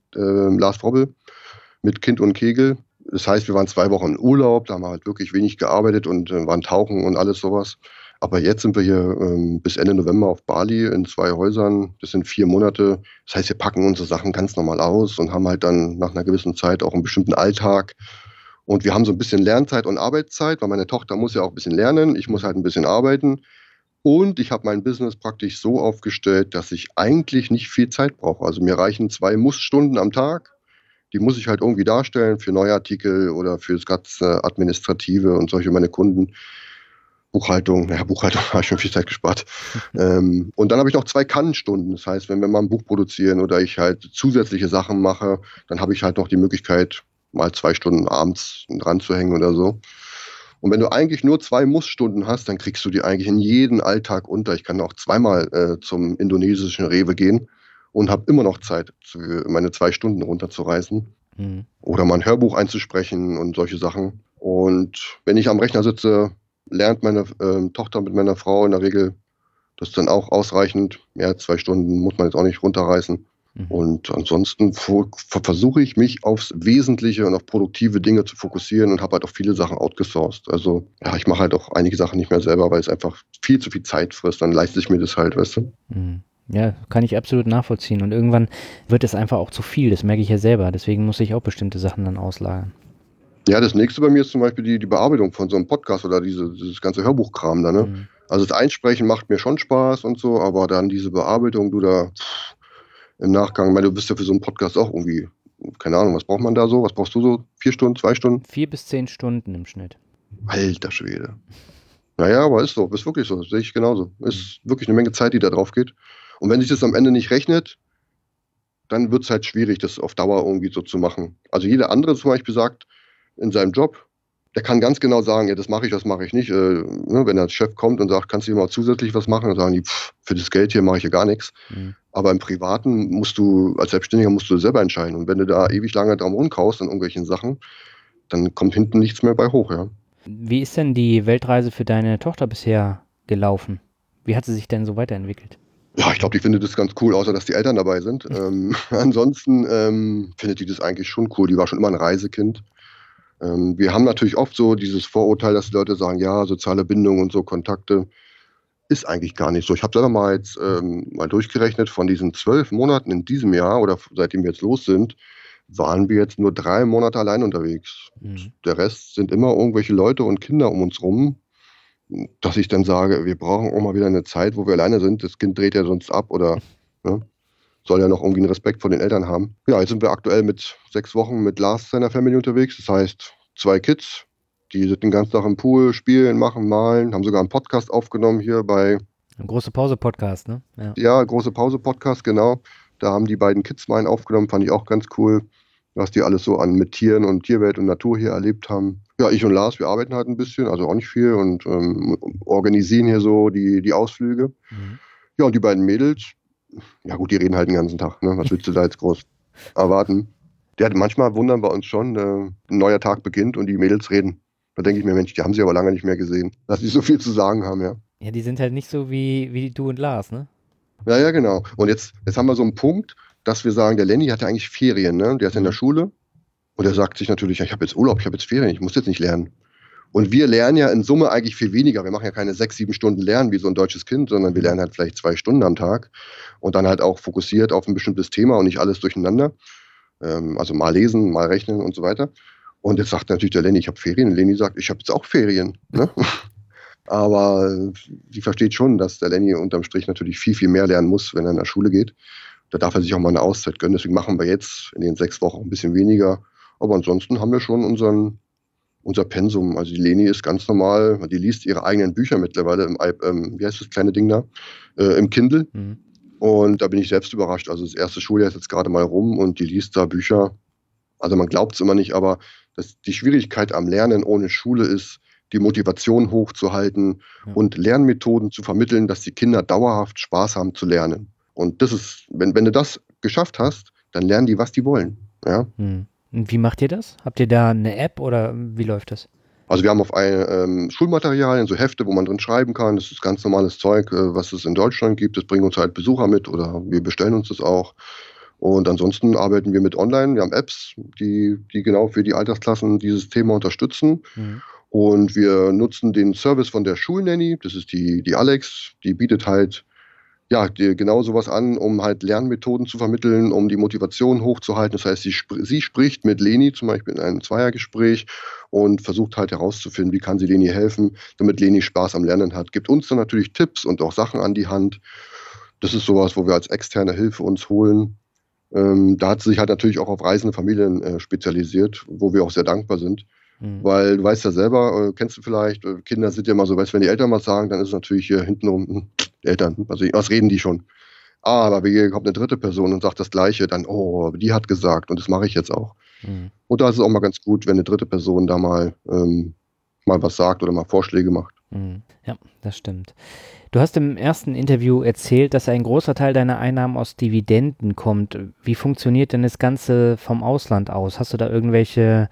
Lars Frobbel, mit Kind und Kegel. Das heißt, wir waren 2 Wochen in Urlaub, da haben wir halt wirklich wenig gearbeitet und waren tauchen und alles sowas. Aber jetzt sind wir hier bis Ende November auf Bali in 2 Häusern. Das sind 4 Monate. Das heißt, wir packen unsere Sachen ganz normal aus und haben halt dann nach einer gewissen Zeit auch einen bestimmten Alltag. Und wir haben so ein bisschen Lernzeit und Arbeitszeit, weil meine Tochter muss ja auch ein bisschen lernen. Ich muss halt ein bisschen arbeiten. Und ich habe mein Business praktisch so aufgestellt, dass ich eigentlich nicht viel Zeit brauche. Also mir reichen 2 Muss-Stunden am Tag. Die muss ich halt irgendwie darstellen für Neuartikel oder für das ganze Administrative und solche meine Kunden. Buchhaltung habe ich schon viel Zeit gespart. Und dann habe ich noch 2 Kannstunden. Das heißt, wenn wir mal ein Buch produzieren oder ich halt zusätzliche Sachen mache, dann habe ich halt noch die Möglichkeit, mal 2 Stunden abends dran zu hängen oder so. Und wenn du eigentlich nur 2 Muss-Stunden hast, dann kriegst du die eigentlich in jeden Alltag unter. Ich kann auch zweimal zum indonesischen Rewe gehen und habe immer noch Zeit, meine 2 Stunden runterzureißen. Oder mal ein Hörbuch einzusprechen und solche Sachen. Und wenn ich am Rechner sitze, lernt meine Tochter mit meiner Frau in der Regel. Das ist dann auch ausreichend. Mehr als 2 Stunden muss man jetzt auch nicht runterreißen. Und ansonsten versuche ich mich aufs Wesentliche und auf produktive Dinge zu fokussieren und habe halt auch viele Sachen outgesourced. Also ja, ich mache halt auch einige Sachen nicht mehr selber, weil es einfach viel zu viel Zeit frisst. Dann leiste ich mir das halt, weißt du? Ja, kann ich absolut nachvollziehen. Und irgendwann wird es einfach auch zu viel. Das merke ich ja selber. Deswegen muss ich auch bestimmte Sachen dann auslagern. Ja, das nächste bei mir ist zum Beispiel die Bearbeitung von so einem Podcast oder dieses ganze Hörbuchkram da, ne? Also das Einsprechen macht mir schon Spaß und so, aber dann diese Bearbeitung, du da im Nachgang, ich meine, du bist ja für so einen Podcast auch irgendwie, keine Ahnung, was braucht man da so? Was brauchst du so? 4 Stunden, 2 Stunden? 4 bis 10 Stunden im Schnitt. Alter Schwede. Naja, aber ist so, ist wirklich so, das sehe ich genauso. Ist wirklich eine Menge Zeit, die da drauf geht. Und wenn sich das am Ende nicht rechnet, dann wird es halt schwierig, das auf Dauer irgendwie so zu machen. Also jeder andere zum Beispiel sagt in seinem Job, der kann ganz genau sagen, ja, das mache ich nicht. Wenn der Chef kommt und sagt, kannst du hier mal zusätzlich was machen, dann sagen die, für das Geld hier mache ich ja gar nichts. Aber im Privaten als Selbstständiger musst du selber entscheiden. Und wenn du da ewig lange dran rumkaust an irgendwelchen Sachen, dann kommt hinten nichts mehr bei hoch, ja. Wie ist denn die Weltreise für deine Tochter bisher gelaufen? Wie hat sie sich denn so weiterentwickelt? Ja, ich glaube, die findet das ganz cool, außer dass die Eltern dabei sind. Ansonsten findet die das eigentlich schon cool. Die war schon immer ein Reisekind. Wir haben natürlich oft so dieses Vorurteil, dass die Leute sagen, ja, soziale Bindung und so, Kontakte, ist eigentlich gar nicht so. Ich habe selber mal jetzt mal durchgerechnet, von diesen 12 Monaten in diesem Jahr oder seitdem wir jetzt los sind, waren wir jetzt nur 3 Monate allein unterwegs. Der Rest sind immer irgendwelche Leute und Kinder um uns rum, dass ich dann sage, wir brauchen auch mal wieder eine Zeit, wo wir alleine sind. Das Kind dreht ja sonst ab oder soll ja noch irgendwie einen Respekt vor den Eltern haben. Ja, jetzt sind wir aktuell mit 6 Wochen mit Lars seiner Family unterwegs. Das heißt, 2 Kids, die sind den ganzen Tag im Pool, spielen, machen, malen, haben sogar einen Podcast aufgenommen hier bei... Ein Große Pause-Podcast, ne? Ja, Große Pause-Podcast, genau. Da haben die beiden Kids mal einen aufgenommen, fand ich auch ganz cool, was die alles so mit Tieren und Tierwelt und Natur hier erlebt haben. Ja, ich und Lars, wir arbeiten halt ein bisschen, also auch nicht viel und organisieren hier so die Ausflüge. Ja, und die beiden Mädels, ja gut, die reden halt den ganzen Tag, ne? Was willst du da jetzt groß erwarten? Manchmal wundern wir uns schon, ein neuer Tag beginnt und die Mädels reden. Da denke ich mir, Mensch, die haben sie aber lange nicht mehr gesehen, dass sie so viel zu sagen haben, ja. Ja, die sind halt nicht so wie du und Lars, ne? Ja, genau. Und jetzt haben wir so einen Punkt, dass wir sagen, der Lenny hat ja eigentlich Ferien, ne? Der ist in der Schule und er sagt sich natürlich, ja, ich habe jetzt Urlaub, ich habe jetzt Ferien, ich muss jetzt nicht lernen. Und wir lernen ja in Summe eigentlich viel weniger. Wir machen ja keine 6, 7 Stunden Lernen wie so ein deutsches Kind, sondern wir lernen halt vielleicht 2 Stunden am Tag und dann halt auch fokussiert auf ein bestimmtes Thema und nicht alles durcheinander. Also mal lesen, mal rechnen und so weiter. Und jetzt sagt natürlich der Lenny, ich habe Ferien. Und Lenny sagt, ich habe jetzt auch Ferien. Ne? Aber sie versteht schon, dass der Lenny unterm Strich natürlich viel, viel mehr lernen muss, wenn er in der Schule geht. Da darf er sich auch mal eine Auszeit gönnen. Deswegen machen wir jetzt in den 6 Wochen ein bisschen weniger. Aber ansonsten haben wir schon unseren unser Pensum. Also die Leni ist ganz normal, die liest ihre eigenen Bücher mittlerweile wie heißt das kleine Ding da? Im Kindle. Mhm. Und da bin ich selbst überrascht. Also das erste Schuljahr ist jetzt gerade mal rum und die liest da Bücher. Also man glaubt es immer nicht, aber die Schwierigkeit am Lernen ohne Schule ist, die Motivation hochzuhalten und Lernmethoden zu vermitteln, dass die Kinder dauerhaft Spaß haben zu lernen. Und das ist, wenn du das geschafft hast, dann lernen die, was die wollen. Ja? Und wie macht ihr das? Habt ihr da eine App oder wie läuft das? Also wir haben auf Schulmaterialien, so Hefte, wo man drin schreiben kann. Das ist ganz normales Zeug, was es in Deutschland gibt. Das bringen uns halt Besucher mit oder wir bestellen uns das auch. Und ansonsten arbeiten wir mit online. Wir haben Apps, die genau für die Altersklassen dieses Thema unterstützen. Mhm. Und wir nutzen den Service von der Schulnanny. Das ist die Alex. Die bietet halt dir genau sowas an, um halt Lernmethoden zu vermitteln, um die Motivation hochzuhalten. Das heißt, sie spricht mit Leni zum Beispiel in einem Zweiergespräch und versucht halt herauszufinden, wie kann sie Leni helfen, damit Leni Spaß am Lernen hat. Gibt uns dann natürlich Tipps und auch Sachen an die Hand. Das ist sowas, wo wir als externe Hilfe uns holen. Da hat sie sich halt natürlich auch auf reisende Familien spezialisiert, wo wir auch sehr dankbar sind. Weil du weißt ja selber, kennst du vielleicht, Kinder sind ja immer so, weißt, wenn die Eltern was sagen, dann ist es natürlich hier hintenrum, Eltern, also was reden die schon? Aber hier kommt eine dritte Person und sagt das Gleiche, dann, die hat gesagt und das mache ich jetzt auch. Und da ist es auch mal ganz gut, wenn eine dritte Person da mal was sagt oder mal Vorschläge macht. Ja, das stimmt. Du hast im ersten Interview erzählt, dass ein großer Teil deiner Einnahmen aus Dividenden kommt. Wie funktioniert denn das Ganze vom Ausland aus? Hast du da irgendwelche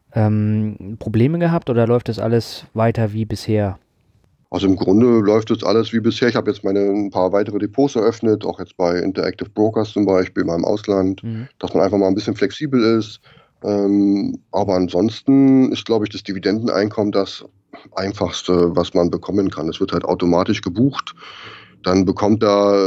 Probleme gehabt oder läuft das alles weiter wie bisher? Also im Grunde läuft das alles wie bisher. Ich habe jetzt ein paar weitere Depots eröffnet, auch jetzt bei Interactive Brokers zum Beispiel, mal im Ausland, dass man einfach mal ein bisschen flexibel ist. Aber ansonsten ist, glaube ich, das Dividendeneinkommen das Einfachste, was man bekommen kann. Es wird halt automatisch gebucht. Dann wird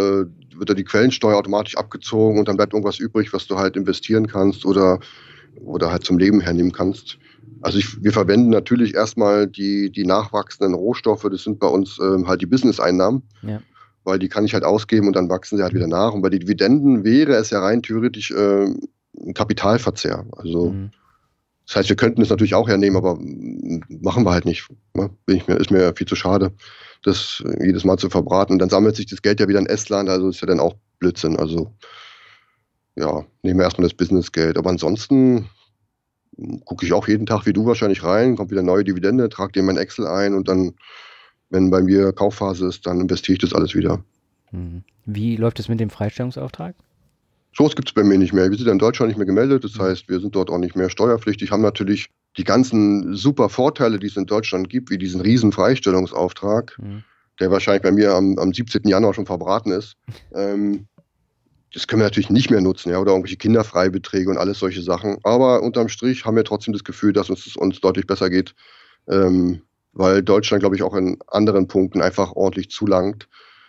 da die Quellensteuer automatisch abgezogen und dann bleibt irgendwas übrig, was du halt investieren kannst oder halt zum Leben hernehmen kannst. Also wir verwenden natürlich erstmal die nachwachsenden Rohstoffe, das sind bei uns halt die Business-Einnahmen, weil die kann ich halt ausgeben und dann wachsen sie halt wieder nach. Und bei den Dividenden wäre es ja rein theoretisch ein Kapitalverzehr. Also das heißt, wir könnten es natürlich auch hernehmen, aber machen wir halt nicht. Ne? Ist mir viel zu schade, das jedes Mal zu verbraten. Und dann sammelt sich das Geld ja wieder in Estland, also ist ja dann auch Blödsinn. Also nehmen wir erstmal das Businessgeld. Aber ansonsten gucke ich auch jeden Tag wie du wahrscheinlich rein, kommt wieder neue Dividende, trage die in mein Excel ein und dann, wenn bei mir Kaufphase ist, dann investiere ich das alles wieder. Wie läuft es mit dem Freistellungsauftrag? So was gibt es bei mir nicht mehr. Wir sind in Deutschland nicht mehr gemeldet, das heißt, wir sind dort auch nicht mehr steuerpflichtig, haben natürlich die ganzen super Vorteile, die es in Deutschland gibt, wie diesen riesen Freistellungsauftrag, der wahrscheinlich bei mir am 17. Januar schon verbraten ist. Das können wir natürlich nicht mehr nutzen, oder irgendwelche Kinderfreibeträge und alles solche Sachen. Aber unterm Strich haben wir trotzdem das Gefühl, dass es uns deutlich besser geht, weil Deutschland, glaube ich, auch in anderen Punkten einfach ordentlich zulangt.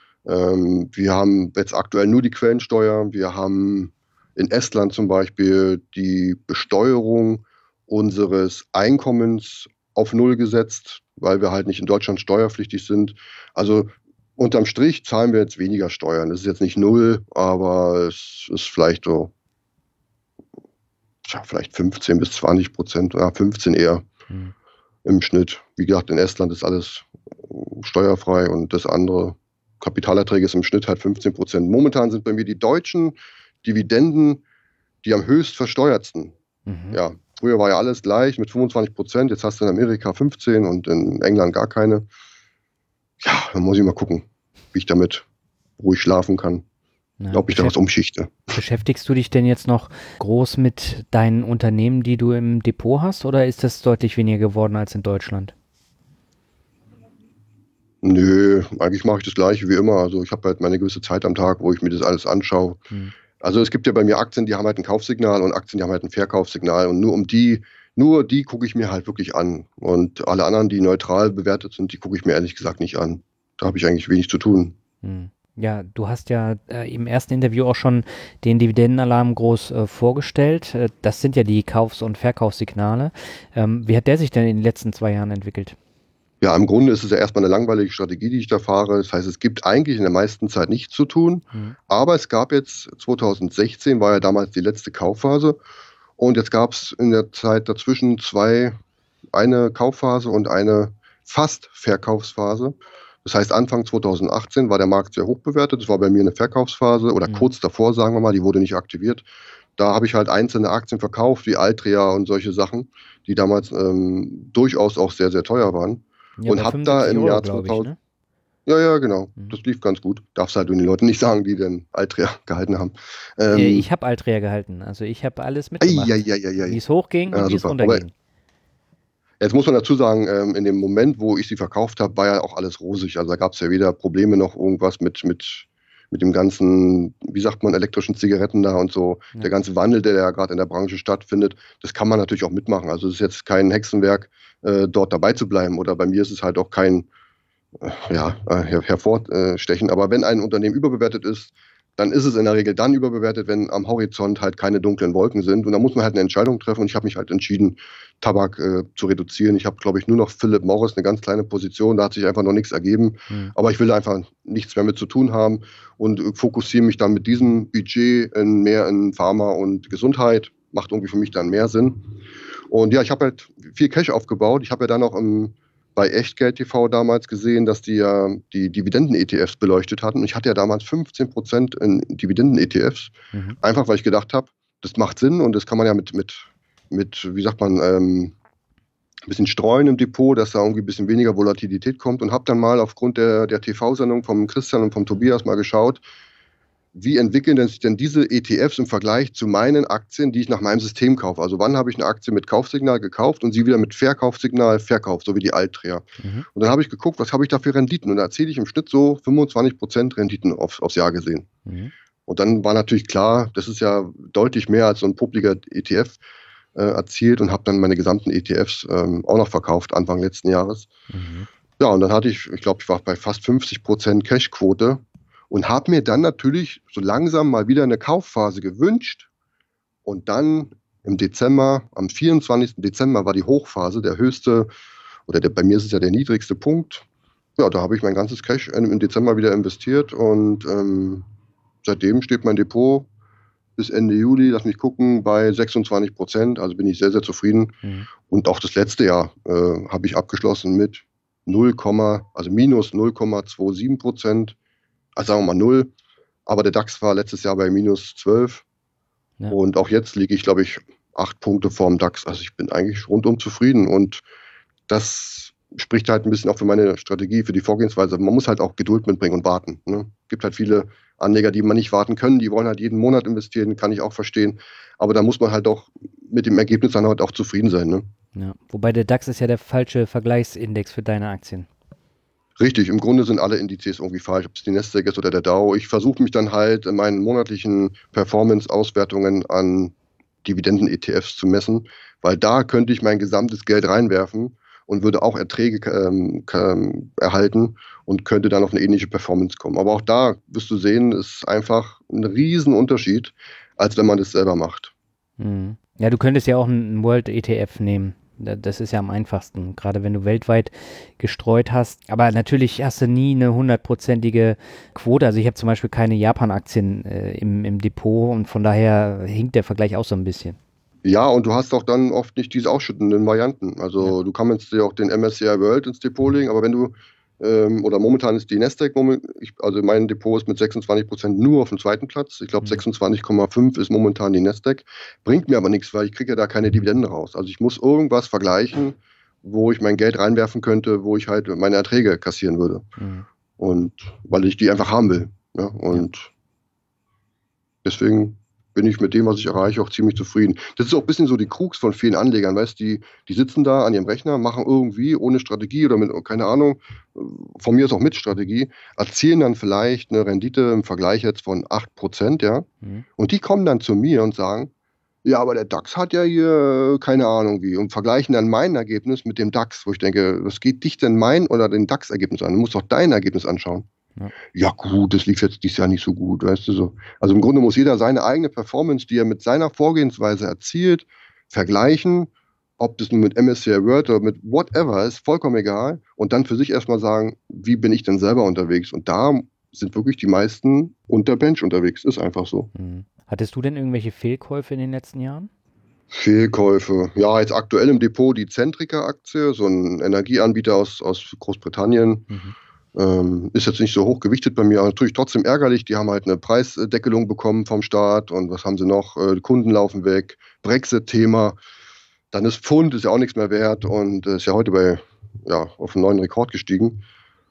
Wir haben jetzt aktuell nur die Quellensteuer. Wir haben in Estland zum Beispiel die Besteuerung unseres Einkommens auf Null gesetzt, weil wir halt nicht in Deutschland steuerpflichtig sind. Also unterm Strich zahlen wir jetzt weniger Steuern. Das ist jetzt nicht null, aber es ist vielleicht so, vielleicht 15-20%, 15 eher im Schnitt. Wie gesagt, in Estland ist alles steuerfrei und das andere Kapitalerträge ist im Schnitt halt 15%. Momentan sind bei mir die deutschen Dividenden die am höchst versteuertsten. Ja, früher war ja alles gleich mit 25%, jetzt hast du in Amerika 15% und in England gar keine. Ja, dann muss ich mal gucken, wie ich damit ruhig schlafen kann. Ob ich da was umschichte. Beschäftigst du dich denn jetzt noch groß mit deinen Unternehmen, die du im Depot hast, oder ist das deutlich weniger geworden als in Deutschland? Nö, eigentlich mache ich das Gleiche wie immer. Also ich habe halt meine gewisse Zeit am Tag, wo ich mir das alles anschaue. Also es gibt ja bei mir Aktien, die haben halt ein Kaufsignal und Aktien, die haben halt ein Verkaufssignal. Und nur die gucke ich mir halt wirklich an. Und alle anderen, die neutral bewertet sind, die gucke ich mir ehrlich gesagt nicht an. Da habe ich eigentlich wenig zu tun. Ja, du hast ja im ersten Interview auch schon den Dividendenalarm groß vorgestellt. Das sind ja die Kaufs- und Verkaufssignale. Wie hat der sich denn in den letzten 2 Jahren entwickelt? Ja, im Grunde ist es ja erstmal eine langweilige Strategie, die ich da fahre. Das heißt, es gibt eigentlich in der meisten Zeit nichts zu tun. Aber es gab jetzt, 2016 war ja damals die letzte Kaufphase. Und jetzt gab es in der Zeit dazwischen 2 eine Kaufphase und eine fast Verkaufsphase. Das heißt, Anfang 2018 war der Markt sehr hoch bewertet. Das war bei mir eine Verkaufsphase oder kurz davor, sagen wir mal, die wurde nicht aktiviert. Da habe ich halt einzelne Aktien verkauft, wie Altria und solche Sachen, die damals durchaus auch sehr, sehr teuer waren. Ja, und habe da im Jahr 2000... ne? Ja, genau. Das lief ganz gut. Darfst halt den Leuten nicht sagen, die denn Altria gehalten haben. Ich habe Altria gehalten. Also ich habe alles mitgemacht. Wie es hochging und wie es runterging. Jetzt muss man dazu sagen, in dem Moment, wo ich sie verkauft habe, war ja auch alles rosig. Also da gab es ja weder Probleme noch irgendwas mit dem ganzen, wie sagt man, elektrischen Zigaretten da und so. Ja. Der ganze Wandel, der ja gerade in der Branche stattfindet, das kann man natürlich auch mitmachen. Also es ist jetzt kein Hexenwerk, dort dabei zu bleiben. Oder bei mir ist es halt auch kein hervorstechen. Aber wenn ein Unternehmen überbewertet ist, dann ist es in der Regel dann überbewertet, wenn am Horizont halt keine dunklen Wolken sind. Und da muss man halt eine Entscheidung treffen. Und ich habe mich halt entschieden, Tabak zu reduzieren. Ich habe, glaube ich, nur noch Philip Morris, eine ganz kleine Position. Da hat sich einfach noch nichts ergeben. Aber ich will einfach nichts mehr mit zu tun haben und fokussiere mich dann mit diesem Budget mehr in Pharma und Gesundheit. Macht irgendwie für mich dann mehr Sinn. Und ja, ich habe halt viel Cash aufgebaut. Ich habe ja dann auch bei Echtgeld TV damals gesehen, dass die ja die Dividenden-ETFs beleuchtet hatten. Und ich hatte ja damals 15% in Dividenden-ETFs. Einfach, weil ich gedacht habe, das macht Sinn und das kann man ja mit wie sagt man, ein bisschen streuen im Depot, dass da irgendwie ein bisschen weniger Volatilität kommt. Und habe dann mal aufgrund der TV-Sendung vom Christian und vom Tobias mal geschaut, wie entwickeln sich denn diese ETFs im Vergleich zu meinen Aktien, die ich nach meinem System kaufe? Also wann habe ich eine Aktie mit Kaufsignal gekauft und sie wieder mit Verkaufssignal verkauft, so wie die Altria. Und dann habe ich geguckt, was habe ich da für Renditen? Und da erziele ich im Schnitt so 25% Renditen aufs Jahr gesehen. Und dann war natürlich klar, das ist ja deutlich mehr als so ein publiker ETF erzielt und habe dann meine gesamten ETFs auch noch verkauft Anfang letzten Jahres. Ja, und dann hatte ich glaube, ich war bei fast 50% Cashquote. Und habe mir dann natürlich so langsam mal wieder eine Kaufphase gewünscht. Und dann im Dezember, am 24. Dezember war die Hochphase, der höchste, oder bei mir ist es ja der niedrigste Punkt. Ja, da habe ich mein ganzes Cash im Dezember wieder investiert. Und seitdem steht mein Depot bis Ende Juli, lass mich gucken, bei 26%. Also bin ich sehr, sehr zufrieden. Und auch das letzte Jahr habe ich abgeschlossen mit minus 0,27%. Also sagen wir mal 0, aber der DAX war letztes Jahr bei minus 12 und auch jetzt liege ich, glaube ich, 8 Punkte vorm DAX. Also ich bin eigentlich rundum zufrieden und das spricht halt ein bisschen auch für meine Strategie, für die Vorgehensweise. Man muss halt auch Geduld mitbringen und warten. Ne? Es gibt halt viele Anleger, die man nicht warten können, die wollen halt jeden Monat investieren, kann ich auch verstehen, aber da muss man halt auch mit dem Ergebnis dann halt auch zufrieden sein. Ne? Ja. Wobei der DAX ist ja der falsche Vergleichsindex für deine Aktien. Richtig, im Grunde sind alle Indizes irgendwie falsch, ob es die Nasdaq ist oder der Dow. Ich versuche mich dann halt in meinen monatlichen Performance-Auswertungen an Dividenden-ETFs zu messen, weil da könnte ich mein gesamtes Geld reinwerfen und würde auch Erträge erhalten und könnte dann auf eine ähnliche Performance kommen. Aber auch da wirst du sehen, ist einfach ein Riesenunterschied, als wenn man das selber macht. Ja, du könntest ja auch einen World-ETF nehmen. Das ist ja am einfachsten, gerade wenn du weltweit gestreut hast. Aber natürlich hast du nie eine 100%ige Quote. Also ich habe zum Beispiel keine Japan-Aktien im Depot und von daher hinkt der Vergleich auch so ein bisschen. Ja, und du hast auch dann oft nicht diese ausschüttenden Varianten. Also du kannst dir auch den MSCI World ins Depot legen, aber wenn du oder momentan ist die Nasdaq, also mein Depot ist mit 26% nur auf dem zweiten Platz. Ich glaube 26,5 ist momentan die Nasdaq. Bringt mir aber nichts, weil ich kriege ja da keine Dividende raus. Also ich muss irgendwas vergleichen, wo ich mein Geld reinwerfen könnte, wo ich halt meine Erträge kassieren würde. Und weil ich die einfach haben will. Ja? Und deswegen bin ich mit dem, was ich erreiche, auch ziemlich zufrieden. Das ist auch ein bisschen so die Krux von vielen Anlegern, weißt du, die sitzen da an ihrem Rechner, machen irgendwie ohne Strategie oder mit, keine Ahnung, von mir ist auch mit Strategie, erzielen dann vielleicht eine Rendite im Vergleich jetzt von 8%, ja, und die kommen dann zu mir und sagen, ja, aber der DAX hat ja hier keine Ahnung wie und vergleichen dann mein Ergebnis mit dem DAX, wo ich denke, was geht dich denn mein oder den DAX-Ergebnis an? Du musst doch dein Ergebnis anschauen. Ja gut, das lief jetzt dieses Jahr nicht so gut, weißt du so. Also im Grunde muss jeder seine eigene Performance, die er mit seiner Vorgehensweise erzielt, vergleichen, ob das nun mit MSCI World oder mit whatever ist, vollkommen egal. Und dann für sich erstmal sagen, wie bin ich denn selber unterwegs? Und da sind wirklich die meisten unter Bench unterwegs, ist einfach so. Hattest du denn irgendwelche Fehlkäufe in den letzten Jahren? Fehlkäufe. Ja, jetzt aktuell im Depot die Centrica-Aktie, so ein Energieanbieter aus Großbritannien. Ist jetzt nicht so hoch gewichtet bei mir, aber natürlich trotzdem ärgerlich. Die haben halt eine Preisdeckelung bekommen vom Staat und was haben sie noch? Kunden laufen weg, Brexit-Thema. Dann ist Pfund, ist ja auch nichts mehr wert und ist ja heute auf einen neuen Rekord gestiegen.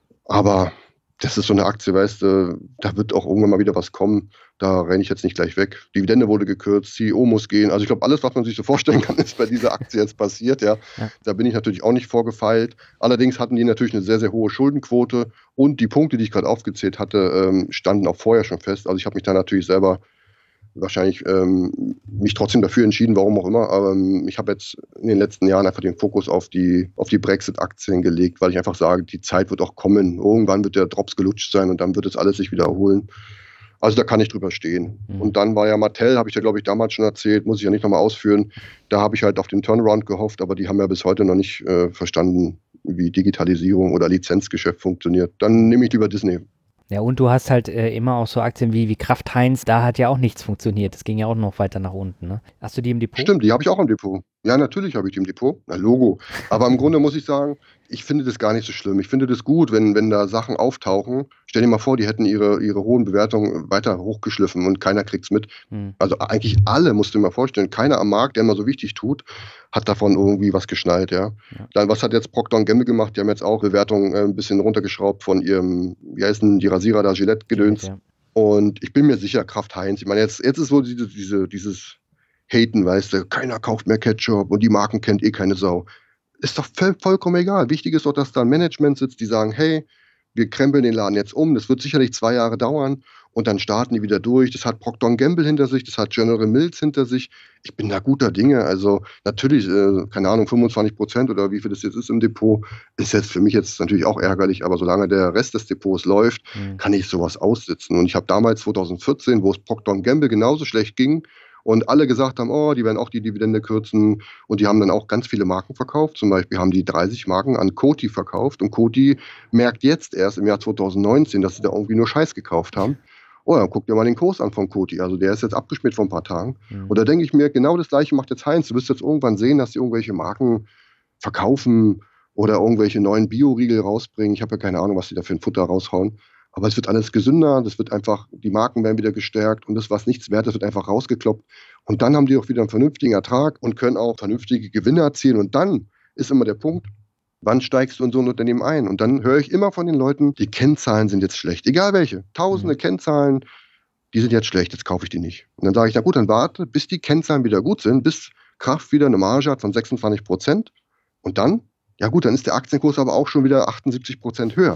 Aber das ist so eine Aktie, weißt du, da wird auch irgendwann mal wieder was kommen. Da renne ich jetzt nicht gleich weg. Dividende wurde gekürzt, CEO muss gehen. Also ich glaube, alles, was man sich so vorstellen kann, ist bei dieser Aktie jetzt passiert. Ja. Da bin ich natürlich auch nicht vorgefeilt. Allerdings hatten die natürlich eine sehr, sehr hohe Schuldenquote und die Punkte, die ich gerade aufgezählt hatte, standen auch vorher schon fest. Also ich habe mich da natürlich selber wahrscheinlich mich trotzdem dafür entschieden, warum auch immer. Aber ich habe jetzt in den letzten Jahren einfach den Fokus auf die Brexit-Aktien gelegt, weil ich einfach sage, die Zeit wird auch kommen. Irgendwann wird der Drops gelutscht sein und dann wird es alles sich wiederholen. Also da kann ich drüber stehen. Und dann war ja Mattel, habe ich ja glaube ich damals schon erzählt, muss ich ja nicht nochmal ausführen. Da habe ich halt auf den Turnaround gehofft, aber die haben ja bis heute noch nicht verstanden, wie Digitalisierung oder Lizenzgeschäft funktioniert. Dann nehme ich lieber Disney. Ja, und du hast halt immer auch so Aktien wie Kraft Heinz, da hat ja auch nichts funktioniert. Das ging ja auch noch weiter nach unten. Ne? Hast du die im Depot? Stimmt, die habe ich auch im Depot. Ja, natürlich habe ich die im Depot. Na, Logo. Aber im Grunde muss ich sagen, ich finde das gar nicht so schlimm. Ich finde das gut, wenn da Sachen auftauchen. Stell dir mal vor, die hätten ihre hohen Bewertungen weiter hochgeschliffen und keiner kriegt es mit. Also eigentlich alle, musst du dir mal vorstellen. Keiner am Markt, der mal so wichtig tut, hat davon irgendwie was geschnallt. Ja. Dann, was hat jetzt Procter & Gamble gemacht? Die haben jetzt auch Bewertungen ein bisschen runtergeschraubt von ihrem, wie heißen die Rasierer da, Gillette-Gedöns. Ja. Und ich bin mir sicher, Kraft Heinz. Ich meine, jetzt ist so dieses Haten, weißt du, keiner kauft mehr Ketchup und die Marken kennt keine Sau. Ist doch vollkommen egal. Wichtig ist doch, dass da ein Management sitzt, die sagen, hey, wir krempeln den Laden jetzt um, das wird sicherlich 2 Jahre dauern und dann starten die wieder durch. Das hat Procter & Gamble hinter sich, das hat General Mills hinter sich. Ich bin da guter Dinge. Also natürlich, keine Ahnung, 25% oder wie viel das jetzt ist im Depot, ist jetzt für mich jetzt natürlich auch ärgerlich, aber solange der Rest des Depots läuft, kann ich sowas aussitzen. Und ich habe damals 2014, wo es Procter & Gamble genauso schlecht ging, und alle gesagt haben, oh, die werden auch die Dividende kürzen. Und die haben dann auch ganz viele Marken verkauft. Zum Beispiel haben die 30 Marken an Coty verkauft. Und Coty merkt jetzt erst im Jahr 2019, dass sie da irgendwie nur Scheiß gekauft haben. Oh, dann guck dir mal den Kurs an von Coty. Also der ist jetzt abgeschmiert vor ein paar Tagen. Und da denke ich mir, genau das Gleiche macht jetzt Heinz. Du wirst jetzt irgendwann sehen, dass sie irgendwelche Marken verkaufen oder irgendwelche neuen Bio-Riegel rausbringen. Ich habe ja keine Ahnung, was sie da für ein Futter raushauen. Aber es wird alles gesünder, das wird einfach, die Marken werden wieder gestärkt und das, was nichts wert ist, wird einfach rausgekloppt. Und dann haben die auch wieder einen vernünftigen Ertrag und können auch vernünftige Gewinne erzielen. Und dann ist immer der Punkt, wann steigst du in so ein Unternehmen ein? Und dann höre ich immer von den Leuten, die Kennzahlen sind jetzt schlecht. Egal welche, tausende Kennzahlen, die sind jetzt schlecht, jetzt kaufe ich die nicht. Und dann sage ich, na gut, dann warte, bis die Kennzahlen wieder gut sind, bis Kraft wieder eine Marge hat von 26%. Und dann, ja gut, dann ist der Aktienkurs aber auch schon wieder 78% höher.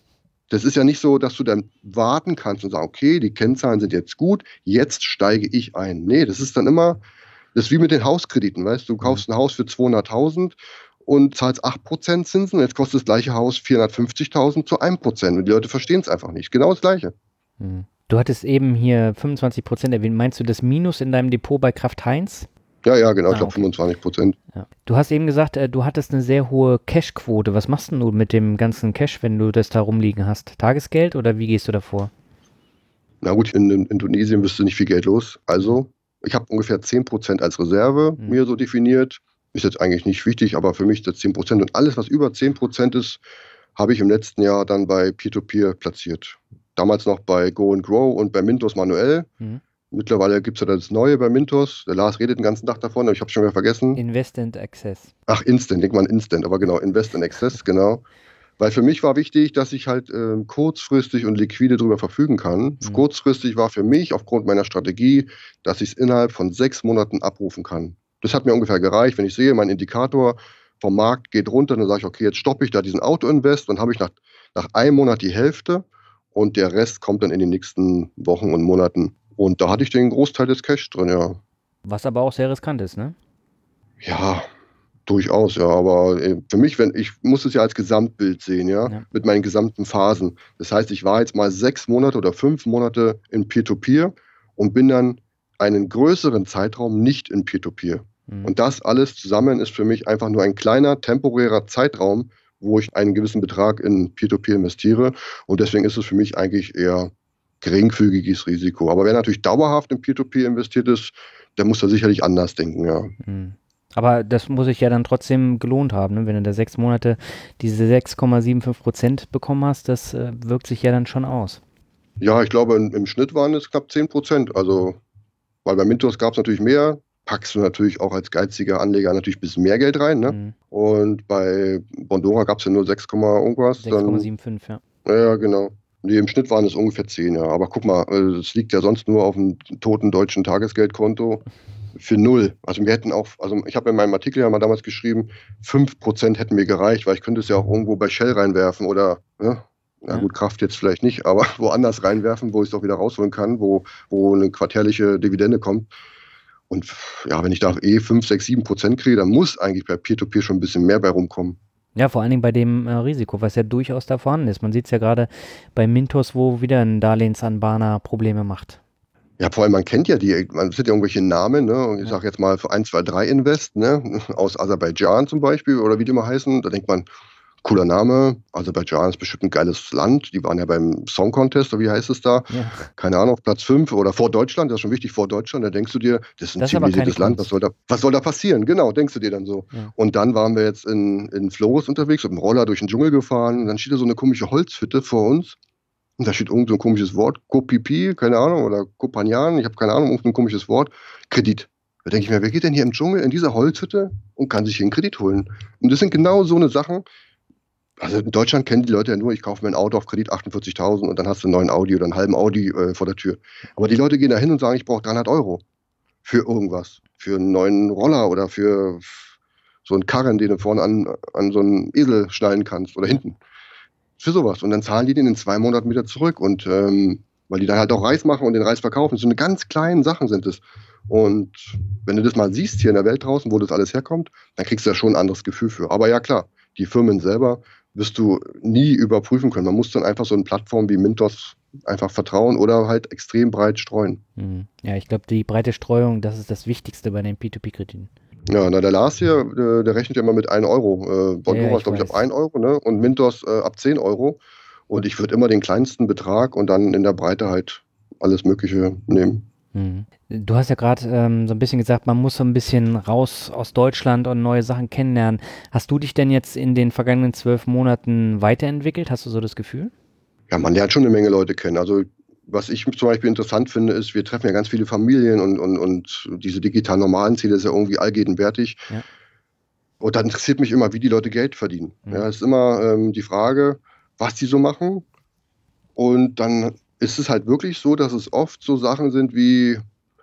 Das ist ja nicht so, dass du dann warten kannst und sagst, okay, die Kennzahlen sind jetzt gut, jetzt steige ich ein. Nee, das ist dann immer, das ist wie mit den Hauskrediten, weißt du, kaufst ein Haus für 200.000 und zahlst 8% Zinsen, jetzt kostet das gleiche Haus 450.000 zu 1%. Und die Leute verstehen es einfach nicht. Genau das Gleiche. Du hattest eben hier 25% erwähnt. Meinst du das Minus in deinem Depot bei Kraft Heinz? Ja, genau, ich glaube 25%. Ja. Du hast eben gesagt, du hattest eine sehr hohe Cash-Quote. Was machst denn du mit dem ganzen Cash, wenn du das da rumliegen hast? Tagesgeld oder wie gehst du davor? Na gut, in Indonesien wirst du nicht viel Geld los. Also, ich habe ungefähr 10% als Reserve mir so definiert. Ist jetzt eigentlich nicht wichtig, aber für mich ist das 10%. Und alles, was über 10% ist, habe ich im letzten Jahr dann bei Peer-to-Peer platziert. Damals noch bei Go & Grow und bei Mintos manuell. Mittlerweile gibt es ja das Neue bei Mintos. Der Lars redet den ganzen Tag davon, aber ich habe es schon wieder vergessen. Invest and Access. Ach, Instant, denkt man Instant, aber genau, Invest and Access, genau. Weil für mich war wichtig, dass ich halt kurzfristig und liquide darüber verfügen kann. Kurzfristig war für mich aufgrund meiner Strategie, dass ich es innerhalb von 6 Monaten abrufen kann. Das hat mir ungefähr gereicht. Wenn ich sehe, mein Indikator vom Markt geht runter, dann sage ich, okay, jetzt stoppe ich da diesen Auto-Invest, dann habe ich nach einem Monat die Hälfte und der Rest kommt dann in den nächsten Wochen und Monaten. Und da hatte ich den Großteil des Cash drin, ja. Was aber auch sehr riskant ist, ne? Ja, durchaus, ja. Aber für mich, ich muss es ja als Gesamtbild sehen, ja, mit meinen gesamten Phasen. Das heißt, ich war jetzt mal 6 Monate oder 5 Monate in Peer-to-Peer und bin dann einen größeren Zeitraum nicht in Peer-to-Peer. Und das alles zusammen ist für mich einfach nur ein kleiner, temporärer Zeitraum, wo ich einen gewissen Betrag in Peer-to-Peer investiere. Und deswegen ist es für mich eigentlich eher geringfügiges Risiko. Aber wer natürlich dauerhaft in Peer-to-Peer investiert ist, der muss da sicherlich anders denken, ja. Aber das muss sich ja dann trotzdem gelohnt haben, ne? Wenn du da 6 Monate diese 6,75% bekommen hast, das wirkt sich ja dann schon aus. Ja, ich glaube, im Schnitt waren es knapp 10%. Also, weil bei Mintos gab es natürlich mehr, packst du natürlich auch als geiziger Anleger natürlich ein bisschen mehr Geld rein, ne? Und bei Bondora gab es ja nur 6, irgendwas. 6,75, ja. Ja, genau. Nee, im Schnitt waren es ungefähr 10, ja. Aber guck mal, das liegt ja sonst nur auf dem toten deutschen Tagesgeldkonto für 0. Also wir hätten auch, also ich habe in meinem Artikel ja mal damals geschrieben, 5% hätten mir gereicht, weil ich könnte es ja auch irgendwo bei Shell reinwerfen oder, ne? Na gut, Kraft jetzt vielleicht nicht, aber woanders reinwerfen, wo ich es auch wieder rausholen kann, wo eine quartärliche Dividende kommt. Und ja, wenn ich da 5, 6, 7% kriege, dann muss eigentlich bei Peer-to-Peer schon ein bisschen mehr bei rumkommen. Ja, vor allen Dingen bei dem Risiko, was ja durchaus da vorhanden ist. Man sieht es ja gerade bei Mintos, wo wieder ein Darlehensanbahner Probleme macht. Ja, vor allem, man kennt ja man sind ja irgendwelche Namen, ne? Und ich sage jetzt mal für 1, 2, 3 Invest, ne? Aus Aserbaidschan zum Beispiel oder wie die immer heißen. Da denkt man, cooler Name. Aserbaidschan ist bestimmt ein geiles Land. Die waren ja beim Song Contest, oder wie heißt es da? Ja. Keine Ahnung, auf Platz 5 oder vor Deutschland. Das ist schon wichtig, vor Deutschland. Da denkst du dir, das ist ein zivilisiertes Land. Was soll da passieren? Genau, denkst du dir dann so. Ja. Und dann waren wir jetzt in Flores unterwegs, mit dem Roller durch den Dschungel gefahren. Und dann steht da so eine komische Holzhütte vor uns. Und da steht irgend so ein komisches Wort, Kopipi, keine Ahnung, oder Kopanjan, ich habe keine Ahnung, irgendein komisches Wort, Kredit. Da denke ich mir, wer geht denn hier im Dschungel in dieser Holzhütte und kann sich hier einen Kredit holen? Und das sind genau so eine Sachen. Also in Deutschland kennen die Leute ja nur, ich kaufe mir ein Auto auf Kredit 48.000 und dann hast du einen neuen Audi oder einen halben Audi vor der Tür. Aber die Leute gehen da hin und sagen, ich brauche 300 € für irgendwas, für einen neuen Roller oder für so einen Karren, den du vorne an so einen Esel schnallen kannst oder hinten. Für sowas. Und dann zahlen die den in 2 Monaten wieder zurück. Und weil die dann halt auch Reis machen und den Reis verkaufen. So eine ganz kleinen Sachen sind es. Und wenn du das mal siehst hier in der Welt draußen, wo das alles herkommt, dann kriegst du da schon ein anderes Gefühl für. Aber ja klar, die Firmen selber wirst du nie überprüfen können. Man muss dann einfach so eine Plattform wie Mintos einfach vertrauen oder halt extrem breit streuen. Ja, ich glaube, die breite Streuung, das ist das Wichtigste bei den P2P-Krediten. Ja, na, der Lars hier, der rechnet ja immer mit 1 €. Bondora ist, glaube ich, ab 1 €, ne? Und Mintos ab 10 €. Und ich würde immer den kleinsten Betrag und dann in der Breite halt alles Mögliche nehmen. Du hast ja gerade so ein bisschen gesagt, man muss so ein bisschen raus aus Deutschland und neue Sachen kennenlernen. Hast du dich denn jetzt in den vergangenen 12 Monaten weiterentwickelt? Hast du so das Gefühl? Ja, man lernt schon eine Menge Leute kennen. Also was ich zum Beispiel interessant finde, ist, wir treffen ja ganz viele Familien und diese digital normalen Ziele ist ja irgendwie allgegenwärtig. Ja. Und dann interessiert mich immer, wie die Leute Geld verdienen. Ja, es ist immer die Frage, was die so machen. Und dann ist es halt wirklich so, dass es oft so Sachen sind wie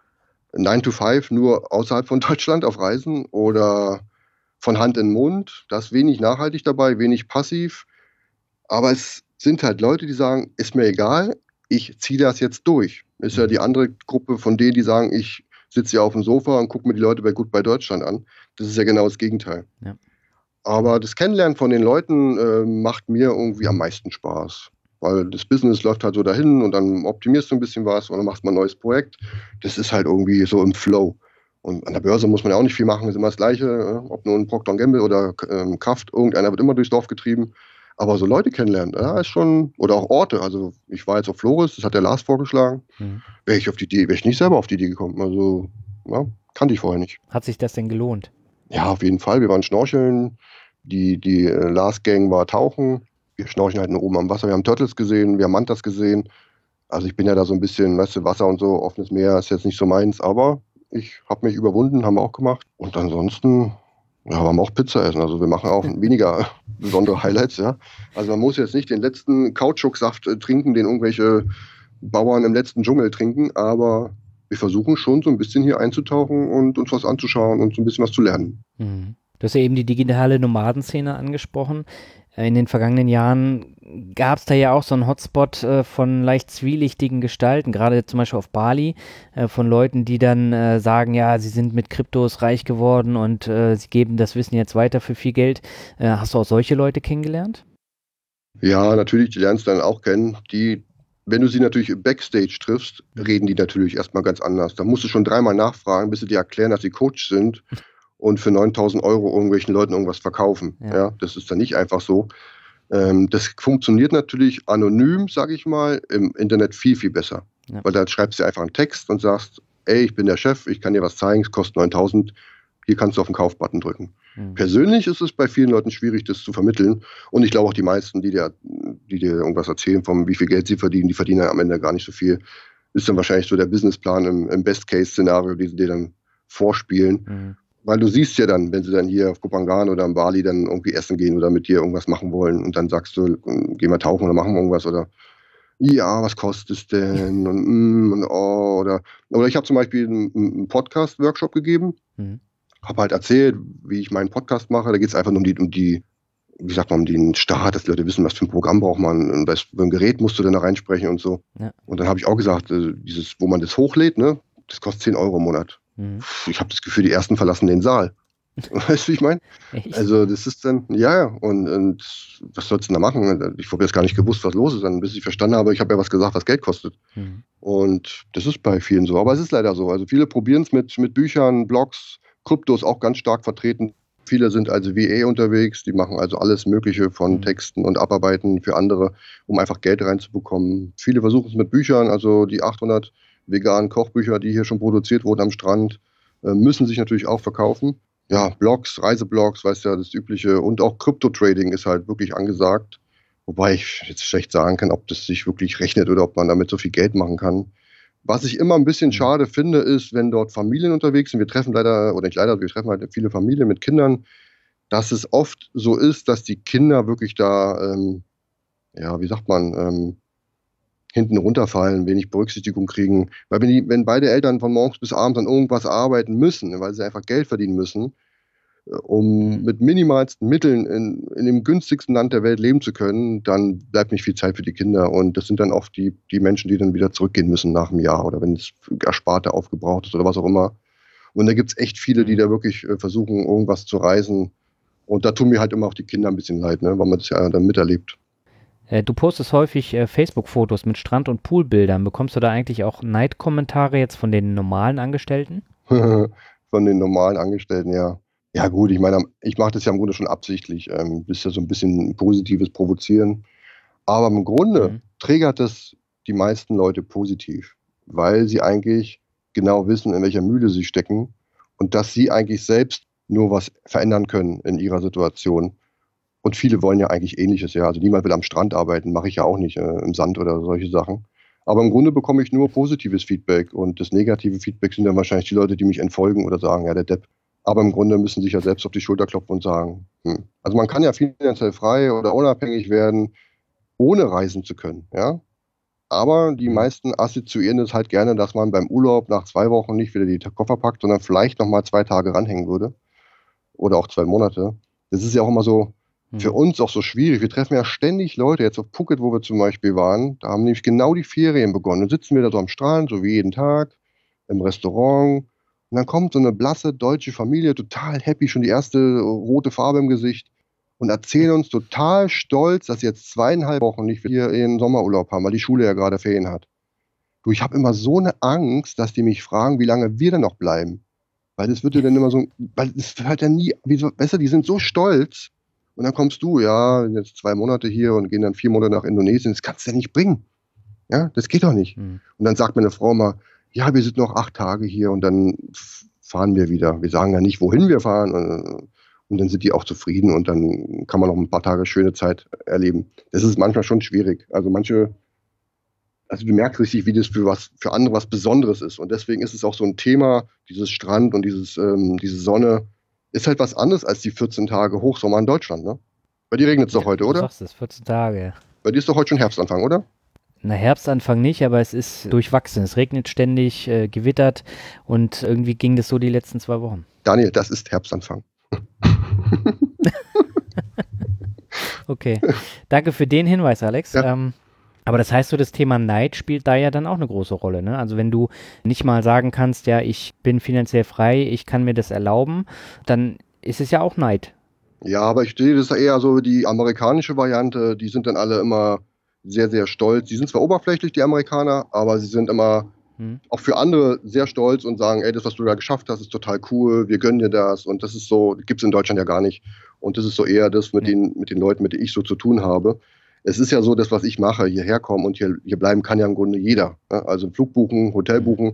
9 to 5 nur außerhalb von Deutschland auf Reisen oder von Hand in Mund. Da ist wenig nachhaltig dabei, wenig passiv. Aber es sind halt Leute, die sagen, ist mir egal, ich ziehe das jetzt durch. Ist ja die andere Gruppe von denen, die sagen, ich sitze hier auf dem Sofa und gucke mir die Leute bei Gut bei Deutschland an. Das ist ja genau das Gegenteil. Ja. Aber das Kennenlernen von den Leuten macht mir irgendwie am meisten Spaß. Weil das Business läuft halt so dahin und dann optimierst du ein bisschen was und dann machst du mal ein neues Projekt. Das ist halt irgendwie so im Flow. Und an der Börse muss man ja auch nicht viel machen, ist immer das Gleiche. Ob nun Procter & Gamble oder Kraft, irgendeiner wird immer durchs Dorf getrieben. Aber so Leute kennenlernen, ja, ist schon, oder auch Orte. Also ich war jetzt auf Flores, das hat der Lars vorgeschlagen. Wäre ich nicht selber auf die Idee gekommen. Also, ja, kannte ich vorher nicht. Hat sich das denn gelohnt? Ja, auf jeden Fall. Wir waren schnorcheln, die Lars-Gang war tauchen. Wir schnorcheln halt nur oben am Wasser. Wir haben Turtles gesehen, wir haben Mantas gesehen. Also ich bin ja da so ein bisschen, weißt du, Wasser und so, offenes Meer ist jetzt nicht so meins. Aber ich habe mich überwunden, haben wir auch gemacht. Und ansonsten... Ja, wir haben auch Pizza essen, also wir machen auch weniger besondere Highlights, ja. Also man muss jetzt nicht den letzten Kautschuksaft trinken, den irgendwelche Bauern im letzten Dschungel trinken, aber wir versuchen schon so ein bisschen hier einzutauchen und uns was anzuschauen und so ein bisschen was zu lernen. Du hast ja eben die digitale Nomadenszene angesprochen. In den vergangenen Jahren gab es da ja auch so einen Hotspot von leicht zwielichtigen Gestalten, gerade zum Beispiel auf Bali, von Leuten, die dann sagen, ja, sie sind mit Kryptos reich geworden und sie geben das Wissen jetzt weiter für viel Geld. Hast du auch solche Leute kennengelernt? Ja, natürlich, die lernst du dann auch kennen. Wenn du sie natürlich Backstage triffst, reden die natürlich erstmal ganz anders. Da musst du schon 3-mal nachfragen, bis sie dir erklären, dass sie Coach sind. Und für 9.000 € irgendwelchen Leuten irgendwas verkaufen. Ja, das ist dann nicht einfach so. Das funktioniert natürlich anonym, sage ich mal, im Internet viel, viel besser. Ja. Weil da schreibst du einfach einen Text und sagst, ey, ich bin der Chef, ich kann dir was zeigen, es kostet 9.000, hier kannst du auf den Kauf-Button drücken. Persönlich ist es bei vielen Leuten schwierig, das zu vermitteln. Und ich glaube auch die meisten, die dir irgendwas erzählen, wie viel Geld sie verdienen, die verdienen am Ende gar nicht so viel. Ist dann wahrscheinlich so der Businessplan im Best-Case-Szenario, die sie dir dann vorspielen. Weil du siehst ja dann, wenn sie dann hier auf Kopangan oder in Bali dann irgendwie essen gehen oder mit dir irgendwas machen wollen und dann sagst du, gehen wir tauchen oder machen wir irgendwas oder ja, was kostet es denn? Und oder ich habe zum Beispiel einen Podcast-Workshop gegeben, habe halt erzählt, wie ich meinen Podcast mache. Da geht es einfach nur um die, wie sagt man, um den Start, dass die Leute wissen, was für ein Programm braucht man, und was für ein Gerät musst du denn da reinsprechen und so. Ja. Und dann habe ich auch gesagt, wo man das hochlädt, ne, das kostet 10 Euro im Monat. Ich habe das Gefühl, die ersten verlassen den Saal. Weißt du, wie ich meine? Also das ist dann, und was sollst du denn da machen? Ich habe jetzt gar nicht gewusst, was los ist, dann, bis ich verstanden habe, ich habe ja was gesagt, was Geld kostet. Und das ist bei vielen so, aber es ist leider so. Also viele probieren es mit Büchern, Blogs, Krypto ist auch ganz stark vertreten. Viele sind also VA unterwegs, die machen also alles Mögliche von Texten und Abarbeiten für andere, um einfach Geld reinzubekommen. Viele versuchen es mit Büchern, also die 800 veganen Kochbücher, die hier schon produziert wurden am Strand, müssen sich natürlich auch verkaufen. Ja, Blogs, Reiseblogs, weißt du ja, das Übliche. Und auch Krypto-Trading ist halt wirklich angesagt. Wobei ich jetzt schlecht sagen kann, ob das sich wirklich rechnet oder ob man damit so viel Geld machen kann. Was ich immer ein bisschen schade finde, ist, wenn dort Familien unterwegs sind. Wir treffen wir treffen halt viele Familien mit Kindern, dass es oft so ist, dass die Kinder wirklich da, hinten runterfallen, wenig Berücksichtigung kriegen. Weil wenn beide Eltern von morgens bis abends an irgendwas arbeiten müssen, weil sie einfach Geld verdienen müssen, um mit minimalsten Mitteln in dem günstigsten Land der Welt leben zu können, dann bleibt nicht viel Zeit für die Kinder. Und das sind dann oft die Menschen, die dann wieder zurückgehen müssen nach einem Jahr oder wenn das Ersparte aufgebraucht ist oder was auch immer. Und da gibt es echt viele, die da wirklich versuchen, irgendwas zu reisen. Und da tun mir halt immer auch die Kinder ein bisschen leid, ne, weil man das ja dann miterlebt. Du postest häufig Facebook-Fotos mit Strand- und Poolbildern. Bekommst du da eigentlich auch Neidkommentare jetzt von den normalen Angestellten? Von den normalen Angestellten, ja. Ja gut, ich meine, ich mache das ja im Grunde schon absichtlich. Das ist ja so ein bisschen positives Provozieren. Aber im Grunde triggert das die meisten Leute positiv, weil sie eigentlich genau wissen, in welcher Mühle sie stecken und dass sie eigentlich selbst nur was verändern können in ihrer Situation. Und viele wollen ja eigentlich Ähnliches, ja. Also niemand will am Strand arbeiten, mache ich ja auch nicht, im Sand oder solche Sachen. Aber im Grunde bekomme ich nur positives Feedback und das negative Feedback sind dann wahrscheinlich die Leute, die mich entfolgen oder sagen, ja, der Depp. Aber im Grunde müssen sich ja selbst auf die Schulter klopfen und sagen, Also man kann ja finanziell frei oder unabhängig werden, ohne reisen zu können, ja. Aber die meisten assoziieren es halt gerne, dass man beim Urlaub nach 2 Wochen nicht wieder die Koffer packt, sondern vielleicht nochmal 2 Tage ranhängen würde. Oder auch 2 Monate. Das ist ja auch immer so für uns auch so schwierig. Wir treffen ja ständig Leute, jetzt auf Phuket, wo wir zum Beispiel waren, da haben nämlich genau die Ferien begonnen. Dann sitzen wir da so am Strand, so wie jeden Tag, im Restaurant. Und dann kommt so eine blasse deutsche Familie, total happy, schon die erste rote Farbe im Gesicht und erzählen uns total stolz, dass sie jetzt 2,5 Wochen nicht hier ihren Sommerurlaub haben, weil die Schule ja gerade Ferien hat. Du, ich habe immer so eine Angst, dass die mich fragen, wie lange wir denn noch bleiben. Weil das wird ja dann immer so, weil es hört ja nie, weißt du, die sind so stolz und dann kommst du, ja, jetzt 2 Monate hier und gehen dann 4 Monate nach Indonesien, das kannst du ja nicht bringen. Ja, das geht doch nicht. Und dann sagt meine Frau mal, ja, wir sind noch 8 Tage hier und dann fahren wir wieder. Wir sagen ja nicht, wohin wir fahren und dann sind die auch zufrieden und dann kann man noch ein paar Tage schöne Zeit erleben. Das ist manchmal schon schwierig. Also du merkst richtig, wie das für andere was Besonderes ist. Und deswegen ist es auch so ein Thema, dieses Strand und diese Sonne, ist halt was anderes als die 14 Tage Hochsommer in Deutschland, ne? Bei dir regnet es doch heute, oder? Du sagst es, 14 Tage. Bei dir ist doch heute schon Herbstanfang, oder? Na, Herbstanfang nicht, aber es ist durchwachsen. Es regnet ständig, gewittert und irgendwie ging das so die letzten 2 Wochen. Daniel, das ist Herbstanfang. Okay, danke für den Hinweis, Alex. Ja. Aber das heißt so, das Thema Neid spielt da ja dann auch eine große Rolle, ne? Also wenn du nicht mal sagen kannst, ja, ich bin finanziell frei, ich kann mir das erlauben, dann ist es ja auch Neid. Ja, aber ich sehe das eher so die amerikanische Variante, die sind dann alle immer sehr, sehr stolz. Die sind zwar oberflächlich, die Amerikaner, aber sie sind immer auch für andere sehr stolz und sagen, ey, das, was du da geschafft hast, ist total cool, wir gönnen dir das. Und das ist so, gibt es in Deutschland ja gar nicht. Und das ist so eher das mit den Leuten, mit denen ich so zu tun habe. Es ist ja so, das, was ich mache, hierher kommen und hier bleiben kann ja im Grunde jeder. Ne? Also Flug buchen, Hotel buchen,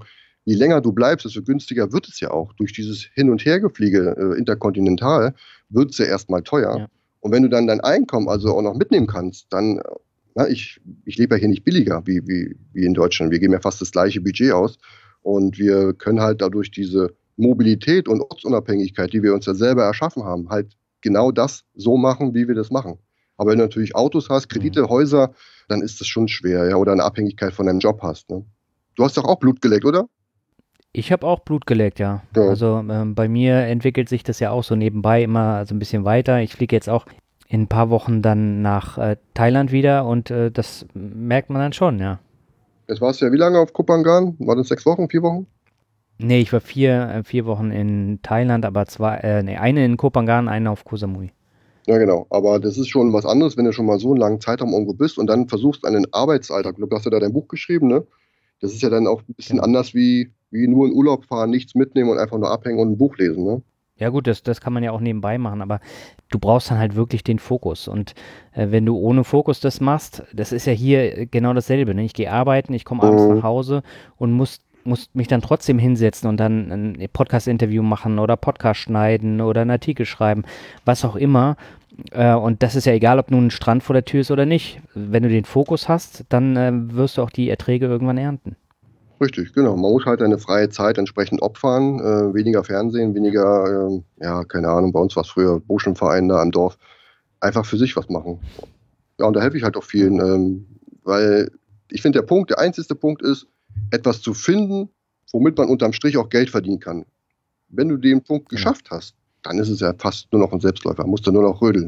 je länger du bleibst, desto günstiger wird es ja auch. Durch dieses Hin- und Hergefliege interkontinental wird es ja erstmal teuer. Ja. Und wenn du dann dein Einkommen also auch noch mitnehmen kannst, dann, ich lebe ja hier nicht billiger wie in Deutschland. Wir geben ja fast das gleiche Budget aus. Und wir können halt dadurch diese Mobilität und Ortsunabhängigkeit, die wir uns ja selber erschaffen haben, halt genau das so machen, wie wir das machen. Aber wenn du natürlich Autos hast, Kredite, Häuser, dann ist das schon schwer, ja, oder eine Abhängigkeit von deinem Job hast. Ne? Du hast doch auch Blut geleckt, oder? Ich habe auch Blut geleckt, ja. Also bei mir entwickelt sich das ja auch so nebenbei immer so ein bisschen weiter. Ich fliege jetzt auch in ein paar Wochen dann nach Thailand wieder und das merkt man dann schon, ja. Jetzt warst du ja wie lange auf Koh Phangan? War das 6 Wochen, 4 Wochen? Nee, ich war vier Wochen in Thailand, aber eine in Koh Phangan, eine auf Koh Samui. Ja, genau. Aber das ist schon was anderes, wenn du schon mal so einen langen Zeitraum irgendwo bist und dann versuchst, einen Arbeitsalltag, du hast ja da dein Buch geschrieben, ne? Das ist ja dann auch ein bisschen anders wie nur in Urlaub fahren, nichts mitnehmen und einfach nur abhängen und ein Buch lesen, ne? Ja gut, das kann man ja auch nebenbei machen, aber du brauchst dann halt wirklich den Fokus. Und wenn du ohne Fokus das machst, das ist ja hier genau dasselbe. Ne? Ich gehe arbeiten, ich komme abends nach Hause und muss mich dann trotzdem hinsetzen und dann ein Podcast-Interview machen oder Podcast schneiden oder einen Artikel schreiben, was auch immer. Und das ist ja egal, ob nun ein Strand vor der Tür ist oder nicht. Wenn du den Fokus hast, dann wirst du auch die Erträge irgendwann ernten. Richtig, genau. Man muss halt seine freie Zeit entsprechend opfern. Weniger Fernsehen, weniger, keine Ahnung, bei uns war es früher Burschenverein da im Dorf. Einfach für sich was machen. Ja, und da helfe ich halt auch vielen, weil ich finde, der einzige Punkt ist, etwas zu finden, womit man unterm Strich auch Geld verdienen kann. Wenn du den Punkt geschafft hast, dann ist es ja fast nur noch ein Selbstläufer, musst du nur noch rödeln.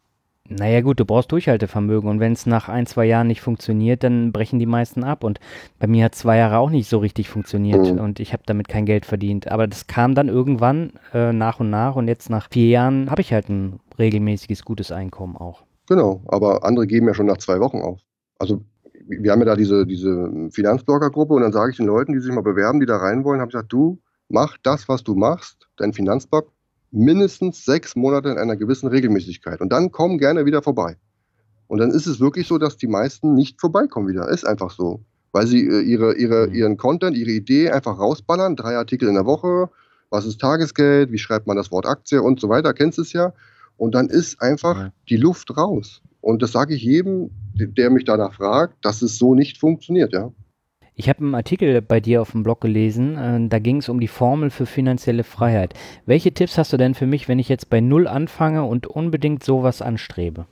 Naja gut, du brauchst Durchhaltevermögen und wenn es nach 1, 2 Jahren nicht funktioniert, dann brechen die meisten ab und bei mir hat 2 Jahre auch nicht so richtig funktioniert und ich habe damit kein Geld verdient, aber das kam dann irgendwann nach und nach und jetzt nach 4 Jahren habe ich halt ein regelmäßiges, gutes Einkommen auch. Genau, aber andere geben ja schon nach 2 Wochen auf. Also wir haben ja da diese Finanzblogger-Gruppe und dann sage ich den Leuten, die sich mal bewerben, die da rein wollen, habe ich gesagt, du mach das, was du machst, dein Finanzblog, mindestens 6 Monate in einer gewissen Regelmäßigkeit und dann komm gerne wieder vorbei. Und dann ist es wirklich so, dass die meisten nicht vorbeikommen wieder. Ist einfach so. Weil sie ihren Content, ihre Idee einfach rausballern, 3 Artikel in der Woche, was ist Tagesgeld, wie schreibt man das Wort Aktie und so weiter, kennst du es ja. Und dann ist einfach die Luft raus. Und das sage ich jedem, der mich danach fragt, dass es so nicht funktioniert, ja. Ich habe einen Artikel bei dir auf dem Blog gelesen, da ging es um die Formel für finanzielle Freiheit. Welche Tipps hast du denn für mich, wenn ich jetzt bei Null anfange und unbedingt sowas anstrebe?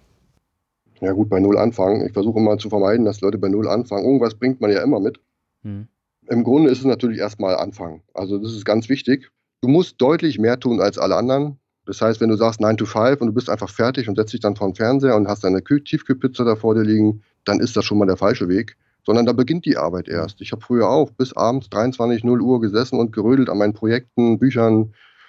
Ja gut, bei Null anfangen. Ich versuche immer zu vermeiden, dass Leute bei Null anfangen. Irgendwas bringt man ja immer mit. Im Grunde ist es natürlich erstmal anfangen. Also das ist ganz wichtig. Du musst deutlich mehr tun als alle anderen. Das heißt, wenn du sagst 9 to 5 und du bist einfach fertig und setzt dich dann vor den Fernseher und hast deine Tiefkühlpizza da vor dir liegen, dann ist das schon mal der falsche Weg. Sondern da beginnt die Arbeit erst. Ich habe früher auch bis abends 23, 0 Uhr gesessen und gerödelt an meinen Projekten, Büchern,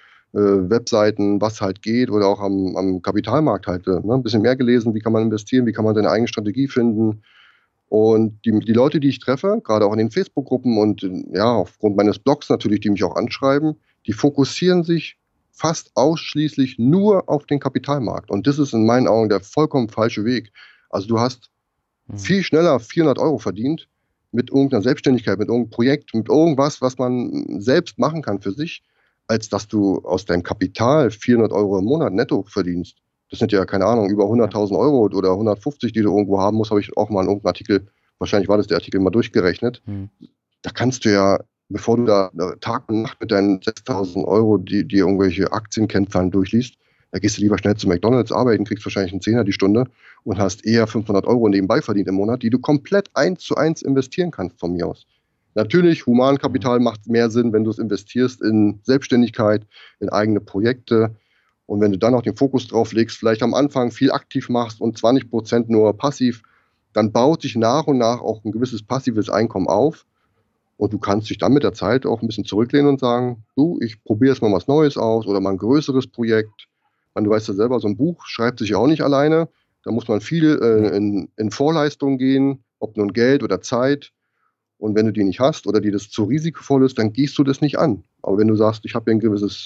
Webseiten, was halt geht oder auch am Kapitalmarkt halt. Ne? Ein bisschen mehr gelesen, wie kann man investieren, wie kann man seine eigene Strategie finden. Und die Leute, die ich treffe, gerade auch in den Facebook-Gruppen und aufgrund meines Blogs natürlich, die mich auch anschreiben, die fokussieren sich fast ausschließlich nur auf den Kapitalmarkt. Und das ist in meinen Augen der vollkommen falsche Weg. Also du hast viel schneller 400 Euro verdient mit irgendeiner Selbstständigkeit, mit irgendeinem Projekt, mit irgendwas, was man selbst machen kann für sich, als dass du aus deinem Kapital 400 Euro im Monat netto verdienst. Das sind ja, keine Ahnung, über 100.000 Euro oder 150, die du irgendwo haben musst, habe ich auch mal in irgendeinem Artikel, wahrscheinlich war das der Artikel, mal durchgerechnet. Da kannst du ja, bevor du da Tag und Nacht mit deinen 6.000 Euro, die irgendwelche Aktienkennzahlen durchliest, da gehst du lieber schnell zu McDonald's arbeiten, kriegst wahrscheinlich einen Zehner die Stunde und hast eher 500 Euro nebenbei verdient im Monat, die du komplett 1:1 investieren kannst von mir aus. Natürlich, Humankapital macht mehr Sinn, wenn du es investierst in Selbstständigkeit, in eigene Projekte. Und wenn du dann auch den Fokus drauf legst, vielleicht am Anfang viel aktiv machst und 20% nur passiv, dann baut sich nach und nach auch ein gewisses passives Einkommen auf. Und du kannst dich dann mit der Zeit auch ein bisschen zurücklehnen und sagen, du, ich probiere jetzt mal was Neues aus oder mal ein größeres Projekt. Du weißt ja selber, so ein Buch schreibt sich ja auch nicht alleine. Da muss man viel in Vorleistung gehen, ob nun Geld oder Zeit. Und wenn du die nicht hast oder dir das zu risikovoll ist, dann gehst du das nicht an. Aber wenn du sagst, ich habe hier einen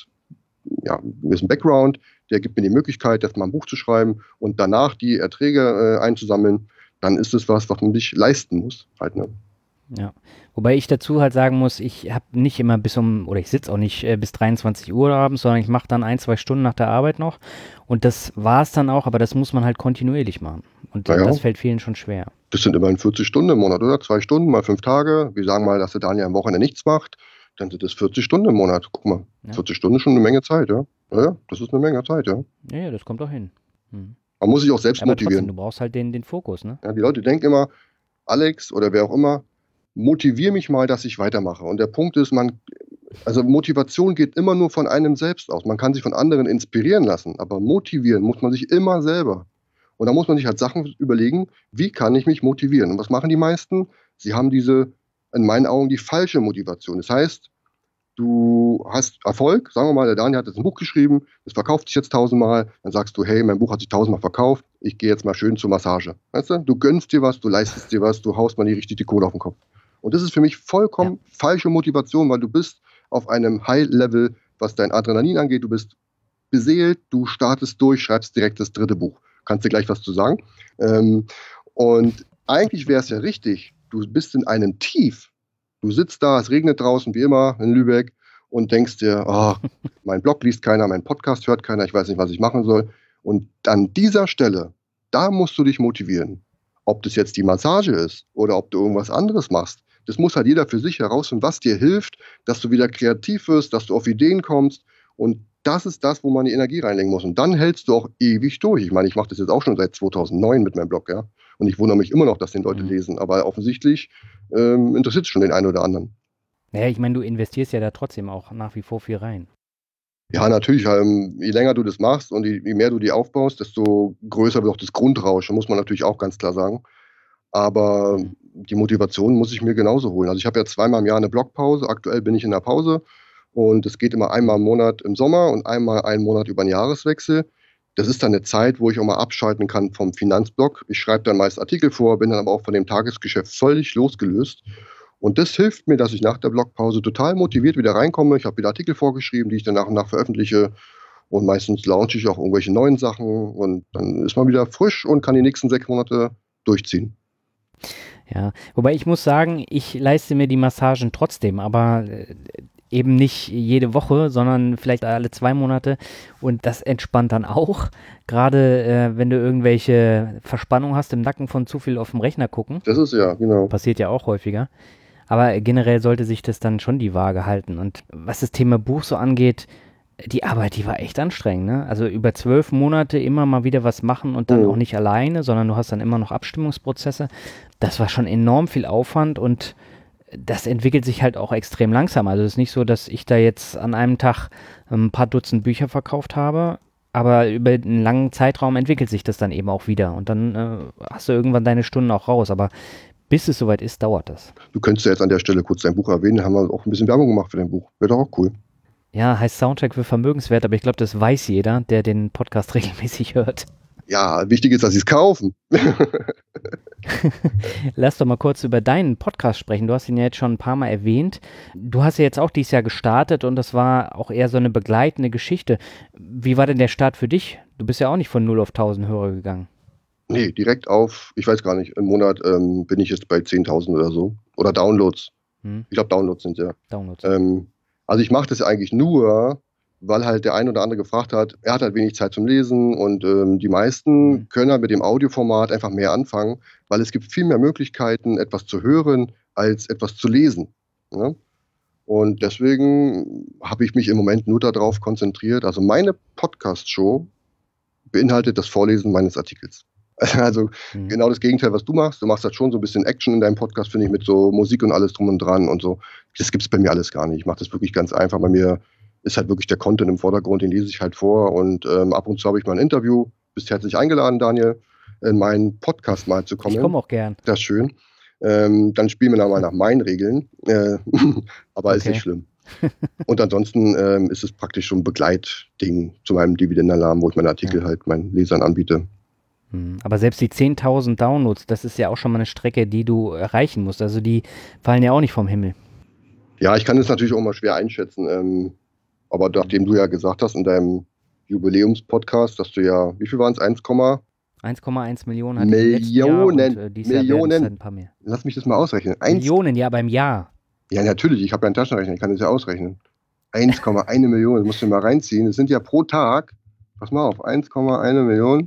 gewissen Background, der gibt mir die Möglichkeit, jetzt mal ein Buch zu schreiben und danach die Erträge einzusammeln, dann ist es was man sich leisten muss. Halt, ne? Ja, wobei ich dazu halt sagen muss, ich habe nicht immer ich sitze auch nicht bis 23 Uhr abends, sondern ich mache dann 1, 2 Stunden nach der Arbeit noch und das war es dann auch, aber das muss man halt kontinuierlich machen und das fällt vielen schon schwer. Das sind immerhin 40 Stunden im Monat, oder? 2 Stunden mal 5 Tage. Wir sagen mal, dass der Daniel am Wochenende nichts macht, dann sind das 40 Stunden im Monat. Guck mal, 40 Stunden ist schon eine Menge Zeit, ja? Ja, das ist eine Menge Zeit, ja. Ja, das kommt doch hin. Man muss sich auch selbst aber motivieren. Trotzdem, du brauchst halt den Fokus, ne? Ja, die Leute denken immer, Alex oder wer auch immer, motivier mich mal, dass ich weitermache. Und der Punkt ist, also Motivation geht immer nur von einem selbst aus. Man kann sich von anderen inspirieren lassen, aber motivieren muss man sich immer selber. Und da muss man sich halt Sachen überlegen, wie kann ich mich motivieren? Und was machen die meisten? Sie haben diese, in meinen Augen, die falsche Motivation. Das heißt, du hast Erfolg, sagen wir mal, der Daniel hat jetzt ein Buch geschrieben, das verkauft sich jetzt 1000-mal, dann sagst du, hey, mein Buch hat sich 1000-mal verkauft, ich gehe jetzt mal schön zur Massage. Weißt du? Du gönnst dir was, du leistest dir was, du haust mal richtig die Kohle auf den Kopf. Und das ist für mich vollkommen falsche Motivation, weil du bist auf einem High-Level, was dein Adrenalin angeht, du bist beseelt, du startest durch, schreibst direkt das 3. Buch. Kannst du gleich was zu sagen? Und eigentlich wäre es ja richtig, du bist in einem Tief. Du sitzt da, es regnet draußen, wie immer, in Lübeck und denkst dir, oh, mein Blog liest keiner, mein Podcast hört keiner, ich weiß nicht, was ich machen soll. Und an dieser Stelle, da musst du dich motivieren. Ob das jetzt die Massage ist oder ob du irgendwas anderes machst, das muss halt jeder für sich herausfinden, was dir hilft, dass du wieder kreativ wirst, dass du auf Ideen kommst. Und das ist das, wo man die Energie reinlegen muss. Und dann hältst du auch ewig durch. Ich meine, ich mache das jetzt auch schon seit 2009 mit meinem Blog, ja. Und ich wundere mich immer noch, dass den Leute lesen. Aber offensichtlich interessiert es schon den einen oder anderen. Naja, ich meine, du investierst ja da trotzdem auch nach wie vor viel rein. Ja, natürlich. Je länger du das machst und je mehr du die aufbaust, desto größer wird auch das Grundrauschen, muss man natürlich auch ganz klar sagen. Aber die Motivation muss ich mir genauso holen. Also ich habe ja 2-mal im Jahr eine Blogpause. Aktuell bin ich in der Pause. Und es geht immer einmal im Monat im Sommer und einmal einen Monat über den Jahreswechsel. Das ist dann eine Zeit, wo ich auch mal abschalten kann vom Finanzblog. Ich schreibe dann meist Artikel vor, bin dann aber auch von dem Tagesgeschäft völlig losgelöst. Und das hilft mir, dass ich nach der Blogpause total motiviert wieder reinkomme. Ich habe wieder Artikel vorgeschrieben, die ich dann nach und nach veröffentliche. Und meistens launche ich auch irgendwelche neuen Sachen. Und dann ist man wieder frisch und kann die nächsten 6 Monate durchziehen. Ja, wobei ich muss sagen, ich leiste mir die Massagen trotzdem, aber eben nicht jede Woche, sondern vielleicht alle 2 Monate und das entspannt dann auch, gerade wenn du irgendwelche Verspannung hast im Nacken von zu viel auf dem Rechner gucken. Das ist ja, genau. Passiert ja auch häufiger, aber generell sollte sich das dann schon die Waage halten und was das Thema Buch so angeht, die Arbeit, die war echt anstrengend, ne? Also über 12 Monate immer mal wieder was machen und dann auch nicht alleine, sondern du hast dann immer noch Abstimmungsprozesse. Das war schon enorm viel Aufwand und das entwickelt sich halt auch extrem langsam. Also es ist nicht so, dass ich da jetzt an einem Tag ein paar Dutzend Bücher verkauft habe, aber über einen langen Zeitraum entwickelt sich das dann eben auch wieder und dann hast du irgendwann deine Stunden auch raus, aber bis es soweit ist, dauert das. Du könntest ja jetzt an der Stelle kurz dein Buch erwähnen, haben wir auch ein bisschen Werbung gemacht für dein Buch. Wäre doch auch cool. Ja, heißt Soundtrack für Vermögenswert, aber ich glaube, das weiß jeder, der den Podcast regelmäßig hört. Ja, wichtig ist, dass sie es kaufen. Lass doch mal kurz über deinen Podcast sprechen. Du hast ihn ja jetzt schon ein paar Mal erwähnt. Du hast ja jetzt auch dieses Jahr gestartet und das war auch eher so eine begleitende Geschichte. Wie war denn der Start für dich? Du bist ja auch nicht von 0 auf 1000 Hörer gegangen. Nee, direkt auf, ich weiß gar nicht, im Monat bin ich jetzt bei 10.000 oder so. Oder Downloads. Ich glaube, Downloads sind ja. Downloads. Also ich mache das eigentlich nur, weil halt der ein oder andere gefragt hat, er hat halt wenig Zeit zum Lesen und die meisten können halt mit dem Audioformat einfach mehr anfangen, weil es gibt viel mehr Möglichkeiten, etwas zu hören, als etwas zu lesen. Ne? Und deswegen habe ich mich im Moment nur darauf konzentriert. Also meine Podcast-Show beinhaltet das Vorlesen meines Artikels. Also genau das Gegenteil, was du machst. Du machst halt schon so ein bisschen Action in deinem Podcast, finde ich, mit so Musik und alles drum und dran und so. Das gibt es bei mir alles gar nicht. Ich mache das wirklich ganz einfach. Bei mir ist halt wirklich der Content im Vordergrund, den lese ich halt vor. Und ab und zu habe ich mal ein Interview. Bist herzlich eingeladen, Daniel, in meinen Podcast mal zu kommen. Ich komme auch gern. Das ist schön. Dann spielen wir dann mal nach meinen Regeln. Aber ist nicht schlimm. Und ansonsten ist es praktisch so ein Begleitding zu meinem Dividendenalarm, wo ich meine Artikel halt meinen Lesern anbiete. Aber selbst die 10.000 Downloads, das ist ja auch schon mal eine Strecke, die du erreichen musst. Also die fallen ja auch nicht vom Himmel. Ja, ich kann das natürlich auch mal schwer einschätzen. Aber nachdem du ja gesagt hast in deinem Jubiläumspodcast, dass du ja, wie viel waren es? 1,8 1,1 Millionen hatte ich im letzten Jahr und dieses Jahr werden es halt ein paar mehr. Lass mich das mal ausrechnen. Millionen, ja, beim Jahr. Ja, natürlich, ich habe ja einen Taschenrechner, ich kann das ja ausrechnen. 1,1 Million, das musst du mal reinziehen. Das sind ja pro Tag, pass mal auf, 1,1 Million.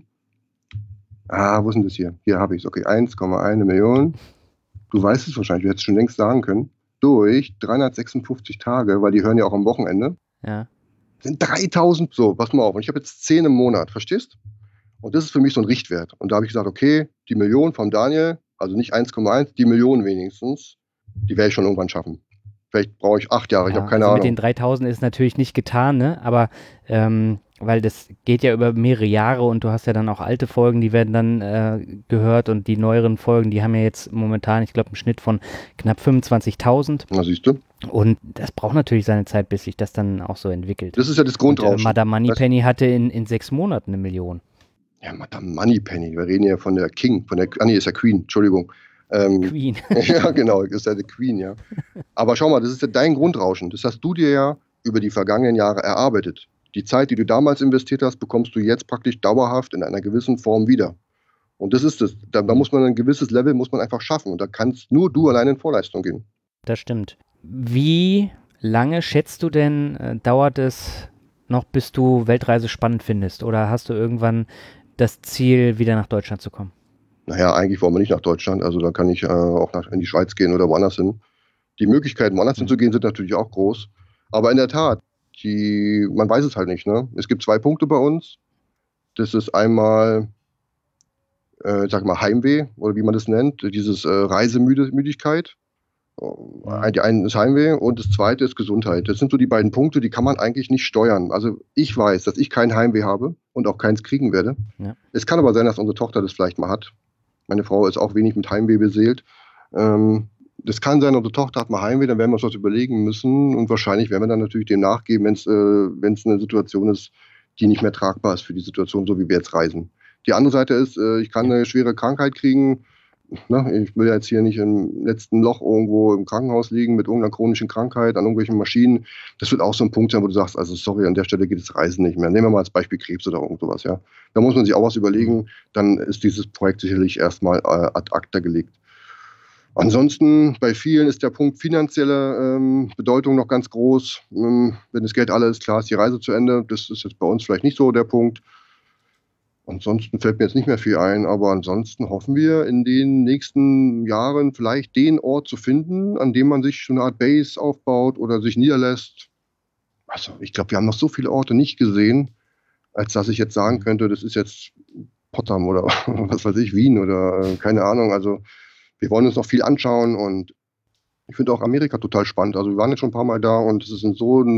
Wo ist denn das hier? Hier habe ich es, okay, 1,1 Million. Du weißt es wahrscheinlich, du hättest es schon längst sagen können. Durch 356 Tage, weil die hören ja auch am Wochenende. Ja. Sind 3000, so, pass mal auf. Und ich habe jetzt 10 im Monat, verstehst? Und das ist für mich so ein Richtwert. Und da habe ich gesagt, okay, die Million vom Daniel, also nicht 1,1, die Million wenigstens, die werde ich schon irgendwann schaffen. Vielleicht brauche ich 8 Jahre, ich habe keine Ahnung. Mit den 3000 ist natürlich nicht getan, ne? Aber weil das geht ja über mehrere Jahre und du hast ja dann auch alte Folgen, die werden dann gehört und die neueren Folgen, die haben ja jetzt momentan, ich glaube, einen Schnitt von knapp 25.000. Na, siehst du. Und das braucht natürlich seine Zeit, bis sich das dann auch so entwickelt. Das ist ja das Grundrauschen. Und, Madame Moneypenny hatte in 6 Monaten 1 Million. Ja, Madame Moneypenny, wir reden ja von der King, ist ja Queen, Entschuldigung. Queen. Ja, genau, ist ja die Queen, ja. Aber schau mal, das ist ja dein Grundrauschen. Das hast du dir ja über die vergangenen Jahre erarbeitet. Die Zeit, die du damals investiert hast, bekommst du jetzt praktisch dauerhaft in einer gewissen Form wieder. Und das ist es. Da muss man ein gewisses Level muss man einfach schaffen. Und da kannst nur du alleine in Vorleistung gehen. Das stimmt. Wie lange schätzt du denn, dauert es noch, bis du Weltreise spannend findest? Oder hast du irgendwann das Ziel, wieder nach Deutschland zu kommen? Naja, eigentlich wollen wir nicht nach Deutschland. Also da kann ich auch in die Schweiz gehen oder woanders hin. Die Möglichkeiten, woanders hinzugehen, sind natürlich auch groß. Aber in der Tat, man weiß es halt nicht. Ne? Es gibt 2 Punkte bei uns. Das ist einmal, sag mal, Heimweh oder wie man das nennt, dieses Reisemüdigkeit. Die eine ist Heimweh und das zweite ist Gesundheit. Das sind so die beiden Punkte, die kann man eigentlich nicht steuern. Also ich weiß, dass ich kein Heimweh habe und auch keins kriegen werde. Ja. Es kann aber sein, dass unsere Tochter das vielleicht mal hat. Meine Frau ist auch wenig mit Heimweh beseelt. Das kann sein, unsere Tochter hat mal Heimweh, dann werden wir uns was überlegen müssen und wahrscheinlich werden wir dann natürlich dem nachgeben, wenn es eine Situation ist, die nicht mehr tragbar ist für die Situation, so wie wir jetzt reisen. Die andere Seite ist, ich kann eine schwere Krankheit kriegen. Ich will ja jetzt hier nicht im letzten Loch irgendwo im Krankenhaus liegen mit irgendeiner chronischen Krankheit an irgendwelchen Maschinen. Das wird auch so ein Punkt sein, wo du sagst, also sorry, an der Stelle geht das Reisen nicht mehr. Nehmen wir mal als Beispiel Krebs oder irgend sowas, ja. Da muss man sich auch was überlegen. Dann ist dieses Projekt sicherlich erstmal ad acta gelegt. Ansonsten, bei vielen ist der Punkt finanzielle Bedeutung noch ganz groß. Wenn das Geld alle ist, klar ist die Reise zu Ende. Das ist jetzt bei uns vielleicht nicht so der Punkt. Ansonsten fällt mir jetzt nicht mehr viel ein, aber ansonsten hoffen wir in den nächsten Jahren vielleicht den Ort zu finden, an dem man sich so eine Art Base aufbaut oder sich niederlässt. Also ich glaube, wir haben noch so viele Orte nicht gesehen, als dass ich jetzt sagen könnte, das ist jetzt Potsdam oder was weiß ich, Wien oder keine Ahnung. Also wir wollen uns noch viel anschauen und ich finde auch Amerika total spannend. Also wir waren jetzt schon ein paar Mal da und es ist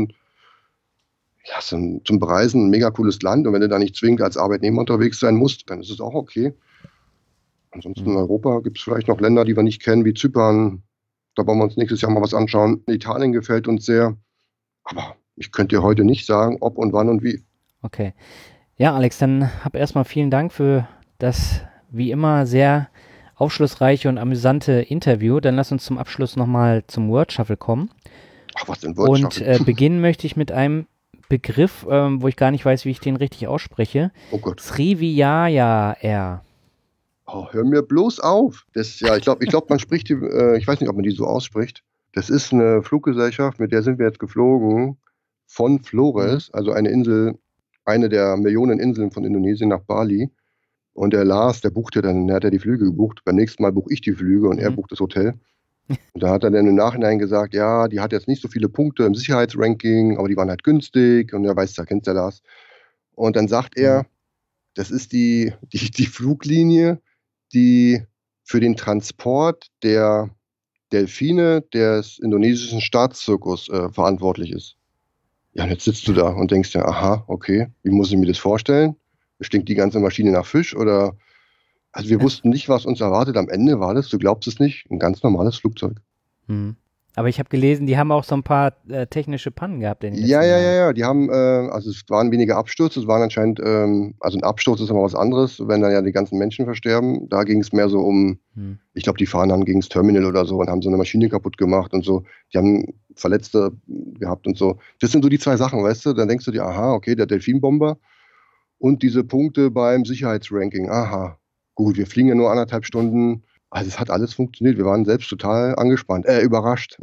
zum Bereisen ein mega cooles Land und wenn du da nicht zwingend als Arbeitnehmer unterwegs sein musst, dann ist es auch okay. Ansonsten in Europa gibt es vielleicht noch Länder, die wir nicht kennen, wie Zypern. Da wollen wir uns nächstes Jahr mal was anschauen. Italien gefällt uns sehr, aber ich könnte dir heute nicht sagen, ob und wann und wie. Okay. Ja, Alex, dann hab erstmal vielen Dank für das wie immer sehr aufschlussreiche und amüsante Interview. Dann lass uns zum Abschluss nochmal zum Word Shuffle kommen. Ach, was denn Word Shuffle? Und beginnen möchte ich mit einem Begriff, wo ich gar nicht weiß, wie ich den richtig ausspreche. Oh Gott. Srivijaya. Oh, hör mir bloß auf. Ich glaube, man spricht ich weiß nicht, ob man die so ausspricht. Das ist eine Fluggesellschaft, mit der sind wir jetzt geflogen von Flores, also eine Insel, eine der Millionen Inseln von Indonesien nach Bali. Und der Lars, der hat ja die Flüge gebucht. Beim nächsten Mal buche ich die Flüge und er bucht das Hotel. Und da hat er dann im Nachhinein gesagt, ja, die hat jetzt nicht so viele Punkte im Sicherheitsranking, aber die waren halt günstig und er weiß, da kennt der Lars. Und dann sagt er, das ist die Fluglinie, die für den Transport der Delfine des indonesischen Staatszirkus verantwortlich ist. Ja, und jetzt sitzt du da und denkst dir, aha, okay, wie muss ich mir das vorstellen? Stinkt die ganze Maschine nach Fisch oder... Also wir wussten nicht, was uns erwartet. Am Ende war das, du glaubst es nicht, ein ganz normales Flugzeug. Aber ich habe gelesen, die haben auch so ein paar technische Pannen gehabt. Ja. Die haben, also es waren weniger Abstürze, es waren anscheinend, also ein Absturz ist immer was anderes, wenn dann ja die ganzen Menschen versterben. Da ging es mehr so um, ich glaube, die fahren dann gegen das Terminal oder so und haben so eine Maschine kaputt gemacht und so. Die haben Verletzte gehabt und so. Das sind so die 2 Sachen, weißt du? Dann denkst du dir, aha, okay, der Delfinbomber. Und diese Punkte beim Sicherheitsranking. Aha, gut, wir fliegen ja nur 1,5 Stunden. Also es hat alles funktioniert. Wir waren selbst total angespannt, überrascht.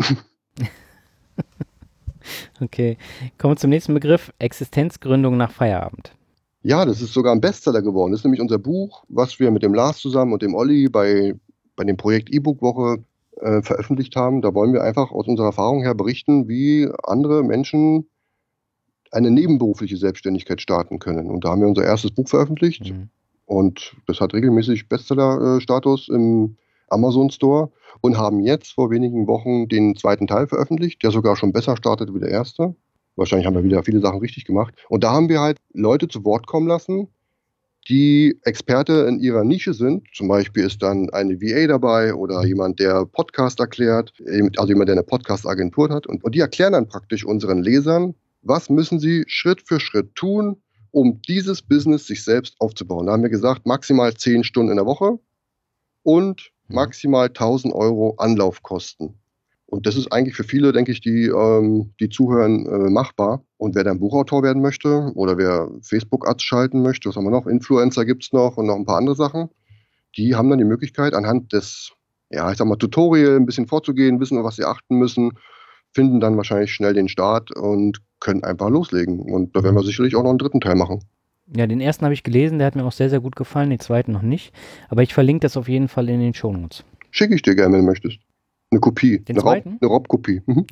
Okay, kommen wir zum nächsten Begriff, Existenzgründung nach Feierabend. Ja, das ist sogar ein Bestseller geworden. Das ist nämlich unser Buch, was wir mit dem Lars zusammen und dem Olli bei dem Projekt E-Book-Woche veröffentlicht haben. Da wollen wir einfach aus unserer Erfahrung her berichten, wie andere Menschen eine nebenberufliche Selbstständigkeit starten können. Und da haben wir unser erstes Buch veröffentlicht. Und das hat regelmäßig Bestseller-Status im Amazon Store und haben jetzt vor wenigen Wochen den zweiten Teil veröffentlicht, der sogar schon besser startet wie der erste. Wahrscheinlich haben wir wieder viele Sachen richtig gemacht. Und da haben wir halt Leute zu Wort kommen lassen, die Experte in ihrer Nische sind. Zum Beispiel ist dann eine VA dabei oder jemand, der Podcast erklärt, also jemand, der eine Podcast-Agentur hat. Und die erklären dann praktisch unseren Lesern, was müssen sie Schritt für Schritt tun, um dieses Business sich selbst aufzubauen. Da haben wir gesagt, maximal 10 Stunden in der Woche und maximal 1.000 Euro Anlaufkosten. Und das ist eigentlich für viele, denke ich, die zuhören, machbar. Und wer dann Buchautor werden möchte oder wer Facebook-Ads schalten möchte, was haben wir noch? Influencer gibt es noch und noch ein paar andere Sachen. Die haben dann die Möglichkeit, anhand des, Tutorial ein bisschen vorzugehen, wissen, auf was sie achten müssen, finden dann wahrscheinlich schnell den Start und können einfach loslegen. Und da werden wir sicherlich auch noch einen dritten Teil machen. Ja, den ersten habe ich gelesen, der hat mir auch sehr, sehr gut gefallen, den zweiten noch nicht. Aber ich verlinke das auf jeden Fall in den Shownotes. Schicke ich dir gerne, wenn du möchtest. Eine Kopie. Den zweiten? Eine Raubkopie. Mhm.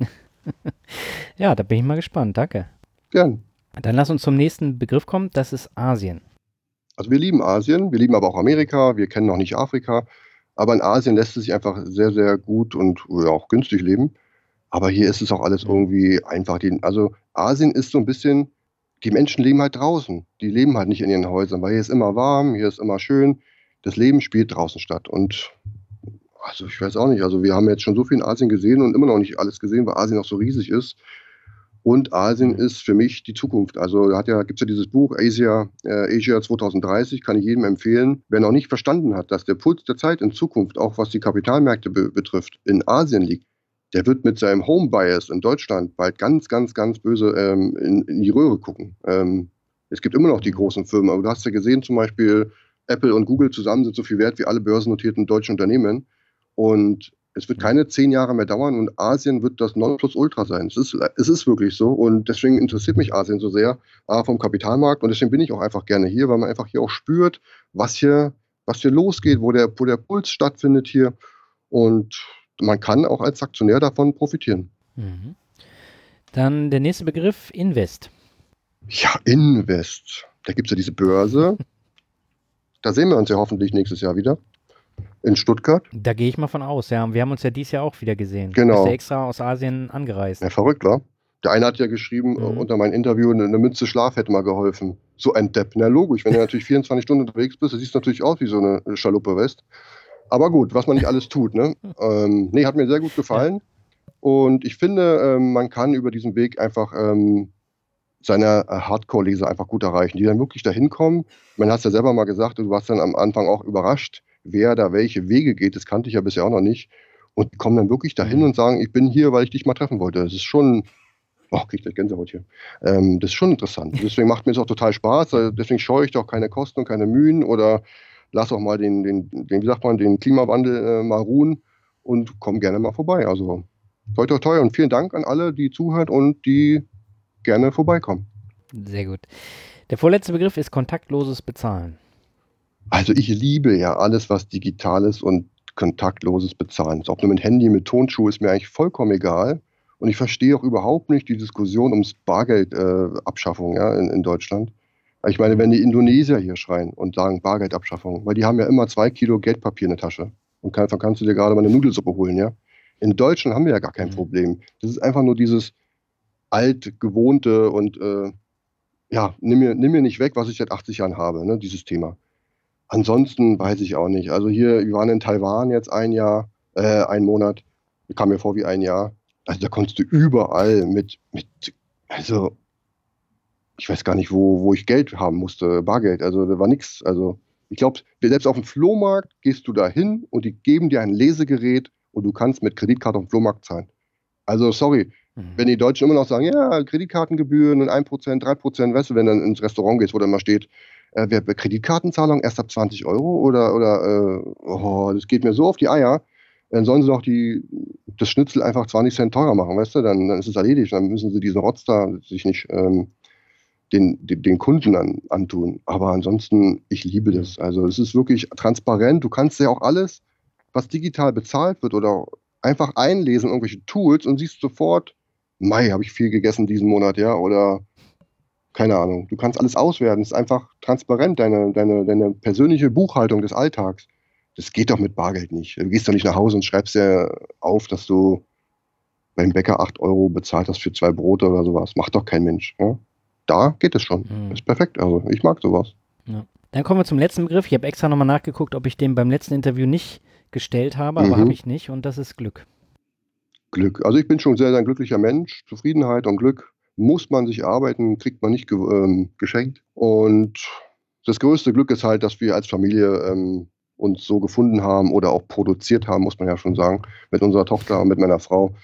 Ja, da bin ich mal gespannt. Danke. Gern. Dann lass uns zum nächsten Begriff kommen. Das ist Asien. Also wir lieben Asien. Wir lieben aber auch Amerika. Wir kennen noch nicht Afrika. Aber in Asien lässt es sich einfach sehr, sehr gut und auch günstig leben. Aber hier ist es auch alles irgendwie einfach. Also Asien ist so ein bisschen, die Menschen leben halt draußen. Die leben halt nicht in ihren Häusern, weil hier ist immer warm, hier ist immer schön. Das Leben spielt draußen statt. Und also ich weiß auch nicht, also wir haben jetzt schon so viel in Asien gesehen und immer noch nicht alles gesehen, weil Asien auch so riesig ist. Und Asien ist für mich die Zukunft. Also gibt es ja dieses Buch Asia 2030, kann ich jedem empfehlen. Wer noch nicht verstanden hat, dass der Puls der Zeit in Zukunft, auch was die Kapitalmärkte betrifft, in Asien liegt, der wird mit seinem Home-Bias in Deutschland bald ganz, ganz, ganz böse in die Röhre gucken. Es gibt immer noch die großen Firmen, aber du hast ja gesehen, zum Beispiel Apple und Google zusammen sind so viel wert wie alle börsennotierten deutschen Unternehmen. Und es wird keine 10 Jahre mehr dauern und Asien wird das Nonplusultra sein. Es ist wirklich so und deswegen interessiert mich Asien so sehr, vom Kapitalmarkt und deswegen bin ich auch einfach gerne hier, weil man einfach hier auch spürt, was hier losgeht, wo der Puls stattfindet hier und man kann auch als Aktionär davon profitieren. Mhm. Dann der nächste Begriff, Invest. Ja, Invest. Da gibt es ja diese Börse. Da sehen wir uns ja hoffentlich nächstes Jahr wieder. In Stuttgart. Da gehe ich mal von aus, ja. Wir haben uns ja dieses Jahr auch wieder gesehen. Genau. Du bist ja extra aus Asien angereist. Ja, verrückt, war. Der eine hat ja geschrieben, unter meinem Interview, eine Mütze Schlaf hätte mal geholfen. So ein Depp. Na logisch, wenn du natürlich 24 Stunden unterwegs bist, siehst du natürlich aus wie so eine Schaluppe West. Aber gut, was man nicht alles tut, ne? Hat mir sehr gut gefallen. Ja. Und ich finde, man kann über diesen Weg einfach seine Hardcore-Leser einfach gut erreichen, die dann wirklich dahin kommen. Man hat es ja selber mal gesagt, du warst dann am Anfang auch überrascht, wer da welche Wege geht. Das kannte ich ja bisher auch noch nicht. Und die kommen dann wirklich dahin und sagen, ich bin hier, weil ich dich mal treffen wollte. Das ist schon, krieg ich gleich Gänsehaut hier. Das ist schon interessant. Deswegen macht mir es auch total Spaß. Deswegen scheue ich doch keine Kosten und keine Mühen oder lass auch mal den Klimawandel mal ruhen und komm gerne mal vorbei. Also toi, toi, toi und vielen Dank an alle, die zuhören und die gerne vorbeikommen. Sehr gut. Der vorletzte Begriff ist kontaktloses Bezahlen. Also ich liebe ja alles, was Digitales und kontaktloses Bezahlen ist. Ob nur mit Handy, mit Tonschuh, ist mir eigentlich vollkommen egal. Und ich verstehe auch überhaupt nicht die Diskussion ums Bargeldabschaffung in Deutschland. Ich meine, wenn die Indonesier hier schreien und sagen Bargeldabschaffung, weil die haben ja immer 2 Kilo Geldpapier in der Tasche. Und davon kannst du dir gerade mal eine Nudelsuppe holen, ja. In Deutschland haben wir ja gar kein Problem. Das ist einfach nur dieses altgewohnte und nimm mir nicht weg, was ich seit 80 Jahren habe, ne, dieses Thema. Ansonsten weiß ich auch nicht. Also hier, wir waren in Taiwan jetzt einen Monat, kam mir vor wie ein Jahr. Also da konntest du überall also ich weiß gar nicht, wo ich Geld haben musste, Bargeld. Also da war nichts. Also ich glaube, selbst auf dem Flohmarkt gehst du da hin und die geben dir ein Lesegerät und du kannst mit Kreditkarte auf dem Flohmarkt zahlen. Also sorry, wenn die Deutschen immer noch sagen, ja, Kreditkartengebühren und 1%, 3%, weißt du, wenn du dann ins Restaurant gehst, wo dann mal steht, Kreditkartenzahlung erst ab 20 Euro oder das geht mir so auf die Eier, dann sollen sie doch das Schnitzel einfach 20 Cent teurer machen, weißt du, dann ist es erledigt, dann müssen sie diesen Rotz da sich nicht den Kunden antun. Aber ansonsten, ich liebe das. Also es ist wirklich transparent, du kannst ja auch alles, was digital bezahlt wird oder einfach einlesen, irgendwelche Tools und siehst sofort, Mai, habe ich viel gegessen diesen Monat, ja, oder keine Ahnung. Du kannst alles auswerten. Es ist einfach transparent, deine persönliche Buchhaltung des Alltags. Das geht doch mit Bargeld nicht. Du gehst doch nicht nach Hause und schreibst dir auf, dass du beim Bäcker 8 Euro bezahlt hast für 2 Brote oder sowas. Macht doch kein Mensch. Ja? Da geht es schon. Das ist perfekt. Also ich mag sowas. Ja. Dann kommen wir zum letzten Begriff. Ich habe extra nochmal nachgeguckt, ob ich den beim letzten Interview nicht gestellt habe, aber habe ich nicht, und das ist Glück. Glück. Also ich bin schon sehr, sehr ein glücklicher Mensch. Zufriedenheit und Glück muss man sich arbeiten, kriegt man nicht geschenkt. Und das größte Glück ist halt, dass wir als Familie uns so gefunden haben oder auch produziert haben, muss man ja schon sagen, mit unserer Tochter und mit meiner Frau.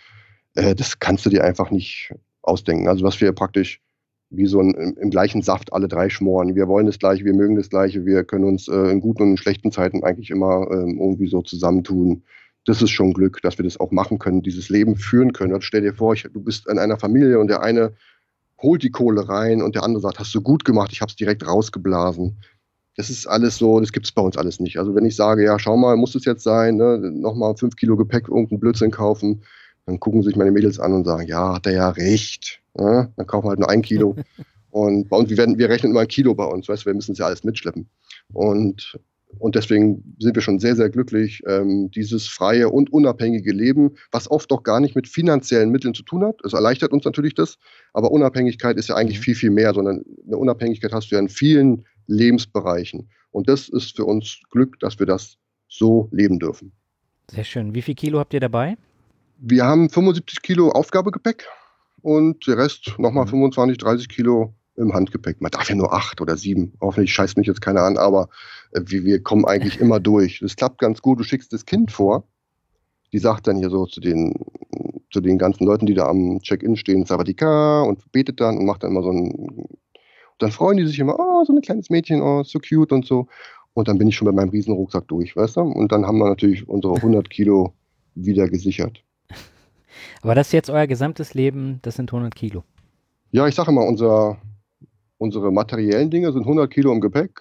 Das kannst du dir einfach nicht ausdenken. Also dass wir praktisch wie so im gleichen Saft alle 3 schmoren. Wir wollen das Gleiche, wir mögen das Gleiche, wir können uns in guten und in schlechten Zeiten eigentlich immer irgendwie so zusammentun. Das ist schon Glück, dass wir das auch machen können, dieses Leben führen können. Also stell dir vor, du bist in einer Familie und der eine holt die Kohle rein und der andere sagt, hast du gut gemacht, ich habe es direkt rausgeblasen. Das ist alles so, das gibt es bei uns alles nicht. Also wenn ich sage, ja, schau mal, muss es jetzt sein, ne, nochmal 5 Kilo Gepäck, irgendeinen Blödsinn kaufen, dann gucken sich meine Mädels an und sagen, ja, hat er ja recht. Ja, dann kaufen wir halt nur 1 Kilo. Und bei uns, wir rechnen immer 1 Kilo bei uns, weißt du, wir müssen es ja alles mitschleppen. Und deswegen sind wir schon sehr, sehr glücklich, dieses freie und unabhängige Leben, was oft auch gar nicht mit finanziellen Mitteln zu tun hat. Es erleichtert uns natürlich das, aber Unabhängigkeit ist ja eigentlich viel, viel mehr, sondern eine Unabhängigkeit hast du ja in vielen Lebensbereichen. Und das ist für uns Glück, dass wir das so leben dürfen. Sehr schön. Wie viel Kilo habt ihr dabei? Wir haben 75 Kilo Aufgabegepäck und der Rest nochmal 25, 30 Kilo im Handgepäck. Man darf ja nur 8 oder 7. Hoffentlich scheißt mich jetzt keiner an, aber wir kommen eigentlich immer durch. Das klappt ganz gut. Du schickst das Kind vor. Die sagt dann hier so zu den ganzen Leuten, die da am Check-in stehen, Savadika, und betet dann und macht dann immer so ein. Dann freuen die sich immer, oh, so ein kleines Mädchen, oh, so cute und so. Und dann bin ich schon bei meinem Riesenrucksack durch, weißt du? Und dann haben wir natürlich unsere 100 Kilo wieder gesichert. Aber das ist jetzt euer gesamtes Leben, das sind 100 Kilo. Ja, ich sage immer, unsere materiellen Dinge sind 100 Kilo im Gepäck.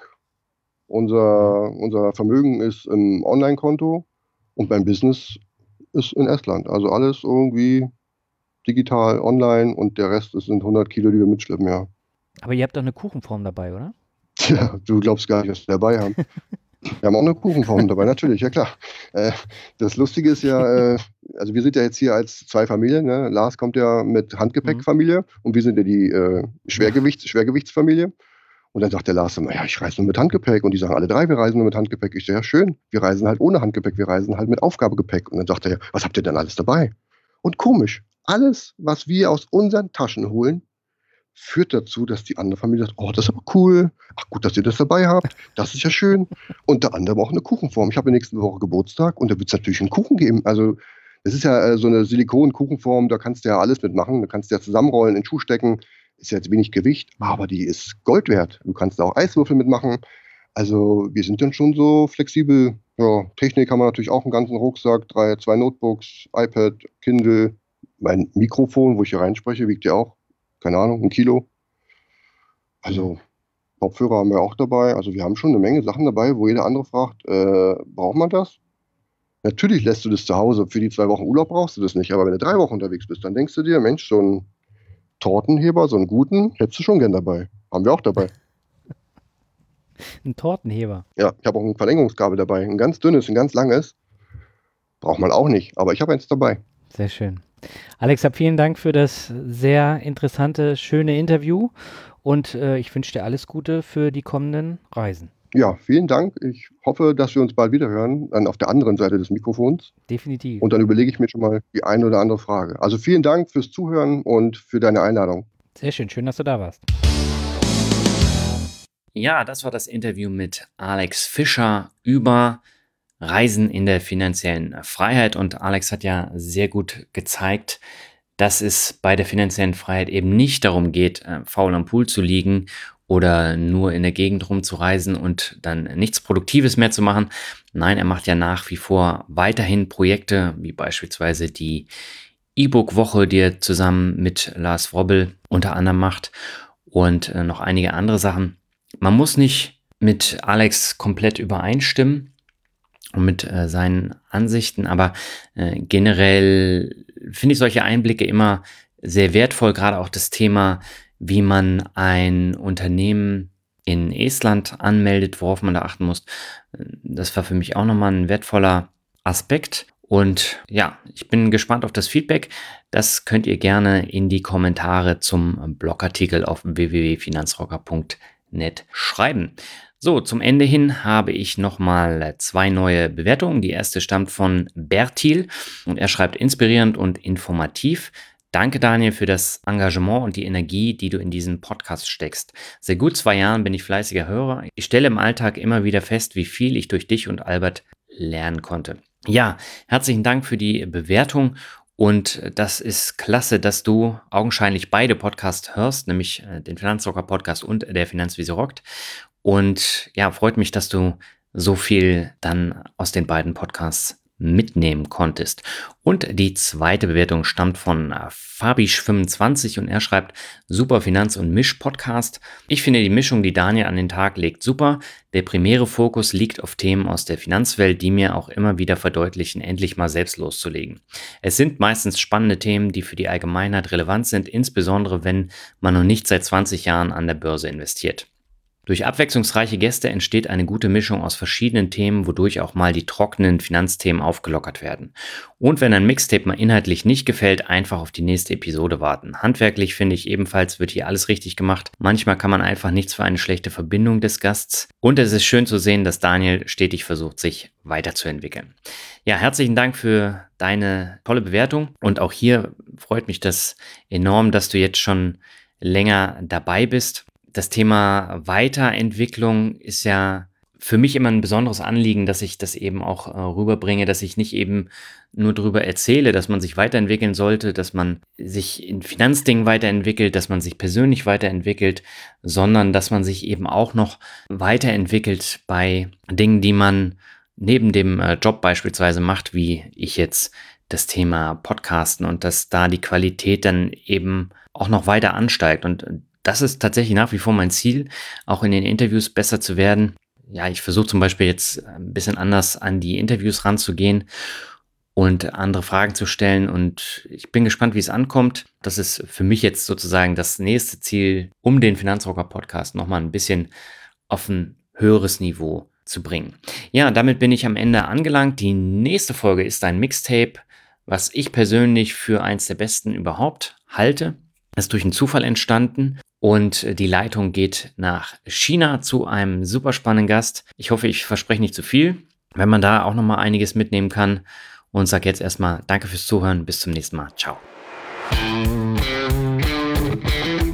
Unser Vermögen ist im Online-Konto und beim Business ist in Estland. Also alles irgendwie digital, online, und der Rest sind 100 Kilo, die wir mitschleppen, ja. Aber ihr habt doch eine Kuchenform dabei, oder? Tja, du glaubst gar nicht, was wir dabei haben. Wir haben auch eine Kuchenform dabei, natürlich, ja klar. Das Lustige ist ja, also wir sind ja jetzt hier als 2 Familien. Ne? Lars kommt ja mit Handgepäckfamilie und wir sind ja die Schwergewichtsfamilie. Und dann sagt der Lars immer, ja, ich reise nur mit Handgepäck. Und die sagen alle 3, wir reisen nur mit Handgepäck. Ich sage, ja, schön, wir reisen halt ohne Handgepäck, wir reisen halt mit Aufgabegepäck. Und dann sagt er, ja, was habt ihr denn alles dabei? Und komisch, alles, was wir aus unseren Taschen holen, führt dazu, dass die andere Familie sagt, oh, das ist aber cool. Ach gut, dass ihr das dabei habt. Das ist ja schön. Unter anderem auch eine Kuchenform. Ich habe nächste Woche Geburtstag und da wird es natürlich einen Kuchen geben. Also das ist ja so eine Silikon-Kuchenform, da kannst du ja alles mitmachen. Da kannst du ja zusammenrollen, in den Schuh stecken. Ist ja jetzt wenig Gewicht, aber die ist Gold wert. Du kannst da auch Eiswürfel mitmachen. Also wir sind dann schon so flexibel. Ja, Technik haben wir natürlich auch einen ganzen Rucksack, 2 Notebooks, iPad, Kindle. Mein Mikrofon, wo ich hier reinspreche, wiegt ja auch, keine Ahnung, 1 Kilo. Also Kopfhörer haben wir auch dabei. Also wir haben schon eine Menge Sachen dabei, wo jeder andere fragt, braucht man das? Natürlich lässt du das zu Hause. Für die 2 Wochen Urlaub brauchst du das nicht. Aber wenn du 3 Wochen unterwegs bist, dann denkst du dir, Mensch, so einen Tortenheber, so einen guten, hättest du schon gern dabei. Haben wir auch dabei. Ein Tortenheber? Ja, ich habe auch ein Verlängerungskabel dabei. Ein ganz dünnes, ein ganz langes. Braucht man auch nicht. Aber ich habe eins dabei. Sehr schön. Alexa, vielen Dank für das sehr interessante, schöne Interview und ich wünsche dir alles Gute für die kommenden Reisen. Ja, vielen Dank. Ich hoffe, dass wir uns bald wieder hören, dann auf der anderen Seite des Mikrofons. Definitiv. Und dann überlege ich mir schon mal die eine oder andere Frage. Also vielen Dank fürs Zuhören und für deine Einladung. Sehr schön, schön, dass du da warst. Ja, das war das Interview mit Alex Fischer über Reisen in der finanziellen Freiheit. Und Alex hat ja sehr gut gezeigt, dass es bei der finanziellen Freiheit eben nicht darum geht, faul am Pool zu liegen oder nur in der Gegend rumzureisen und dann nichts Produktives mehr zu machen. Nein, er macht ja nach wie vor weiterhin Projekte, wie beispielsweise die E-Book-Woche, die er zusammen mit Lars Wrobbel unter anderem macht und noch einige andere Sachen. Man muss nicht mit Alex komplett übereinstimmen und mit seinen Ansichten, aber generell finde ich solche Einblicke immer sehr wertvoll, gerade auch das Thema, wie man ein Unternehmen in Estland anmeldet, worauf man da achten muss. Das war für mich auch nochmal ein wertvoller Aspekt. Und ja, ich bin gespannt auf das Feedback. Das könnt ihr gerne in die Kommentare zum Blogartikel auf www.finanzrocker.net schreiben. So, zum Ende hin habe ich nochmal 2 neue Bewertungen. Die erste stammt von Bertil und er schreibt inspirierend und informativ. Danke, Daniel, für das Engagement und die Energie, die du in diesen Podcast steckst. Seit gut 2 Jahren bin ich fleißiger Hörer. Ich stelle im Alltag immer wieder fest, wie viel ich durch dich und Albert lernen konnte. Ja, herzlichen Dank für die Bewertung und das ist klasse, dass du augenscheinlich beide Podcasts hörst, nämlich den Finanzrocker Podcast und der Finanzwiese rockt. Und ja, freut mich, dass du so viel dann aus den beiden Podcasts mitnehmen konntest. Und die zweite Bewertung stammt von Fabisch25 und er schreibt: Super Finanz- und Misch-Podcast. Ich finde die Mischung, die Daniel an den Tag legt, super. Der primäre Fokus liegt auf Themen aus der Finanzwelt, die mir auch immer wieder verdeutlichen, endlich mal selbst loszulegen. Es sind meistens spannende Themen, die für die Allgemeinheit relevant sind, insbesondere wenn man noch nicht seit 20 Jahren an der Börse investiert. Durch abwechslungsreiche Gäste entsteht eine gute Mischung aus verschiedenen Themen, wodurch auch mal die trockenen Finanzthemen aufgelockert werden. Und wenn ein Mixtape mal inhaltlich nicht gefällt, einfach auf die nächste Episode warten. Handwerklich finde ich ebenfalls, wird hier alles richtig gemacht. Manchmal kann man einfach nichts für eine schlechte Verbindung des Gasts. Und es ist schön zu sehen, dass Daniel stetig versucht, sich weiterzuentwickeln. Ja, herzlichen Dank für deine tolle Bewertung. Und auch hier freut mich das enorm, dass du jetzt schon länger dabei bist. Das Thema Weiterentwicklung ist ja für mich immer ein besonderes Anliegen, dass ich das eben auch rüberbringe, dass ich nicht eben nur darüber erzähle, dass man sich weiterentwickeln sollte, dass man sich in Finanzdingen weiterentwickelt, dass man sich persönlich weiterentwickelt, sondern dass man sich eben auch noch weiterentwickelt bei Dingen, die man neben dem Job beispielsweise macht, wie ich jetzt das Thema Podcasten, und dass da die Qualität dann eben auch noch weiter ansteigt. Und das ist tatsächlich nach wie vor mein Ziel, auch in den Interviews besser zu werden. Ja, ich versuche zum Beispiel jetzt ein bisschen anders an die Interviews ranzugehen und andere Fragen zu stellen. Und ich bin gespannt, wie es ankommt. Das ist für mich jetzt sozusagen das nächste Ziel, um den Finanzrocker-Podcast nochmal ein bisschen auf ein höheres Niveau zu bringen. Ja, damit bin ich am Ende angelangt. Die nächste Folge ist ein Mixtape, was ich persönlich für eins der besten überhaupt halte. Ist durch einen Zufall entstanden und die Leitung geht nach China zu einem super spannenden Gast. Ich hoffe, ich verspreche nicht zu viel, wenn man da auch nochmal einiges mitnehmen kann, und sage jetzt erstmal danke fürs Zuhören. Bis zum nächsten Mal. Ciao.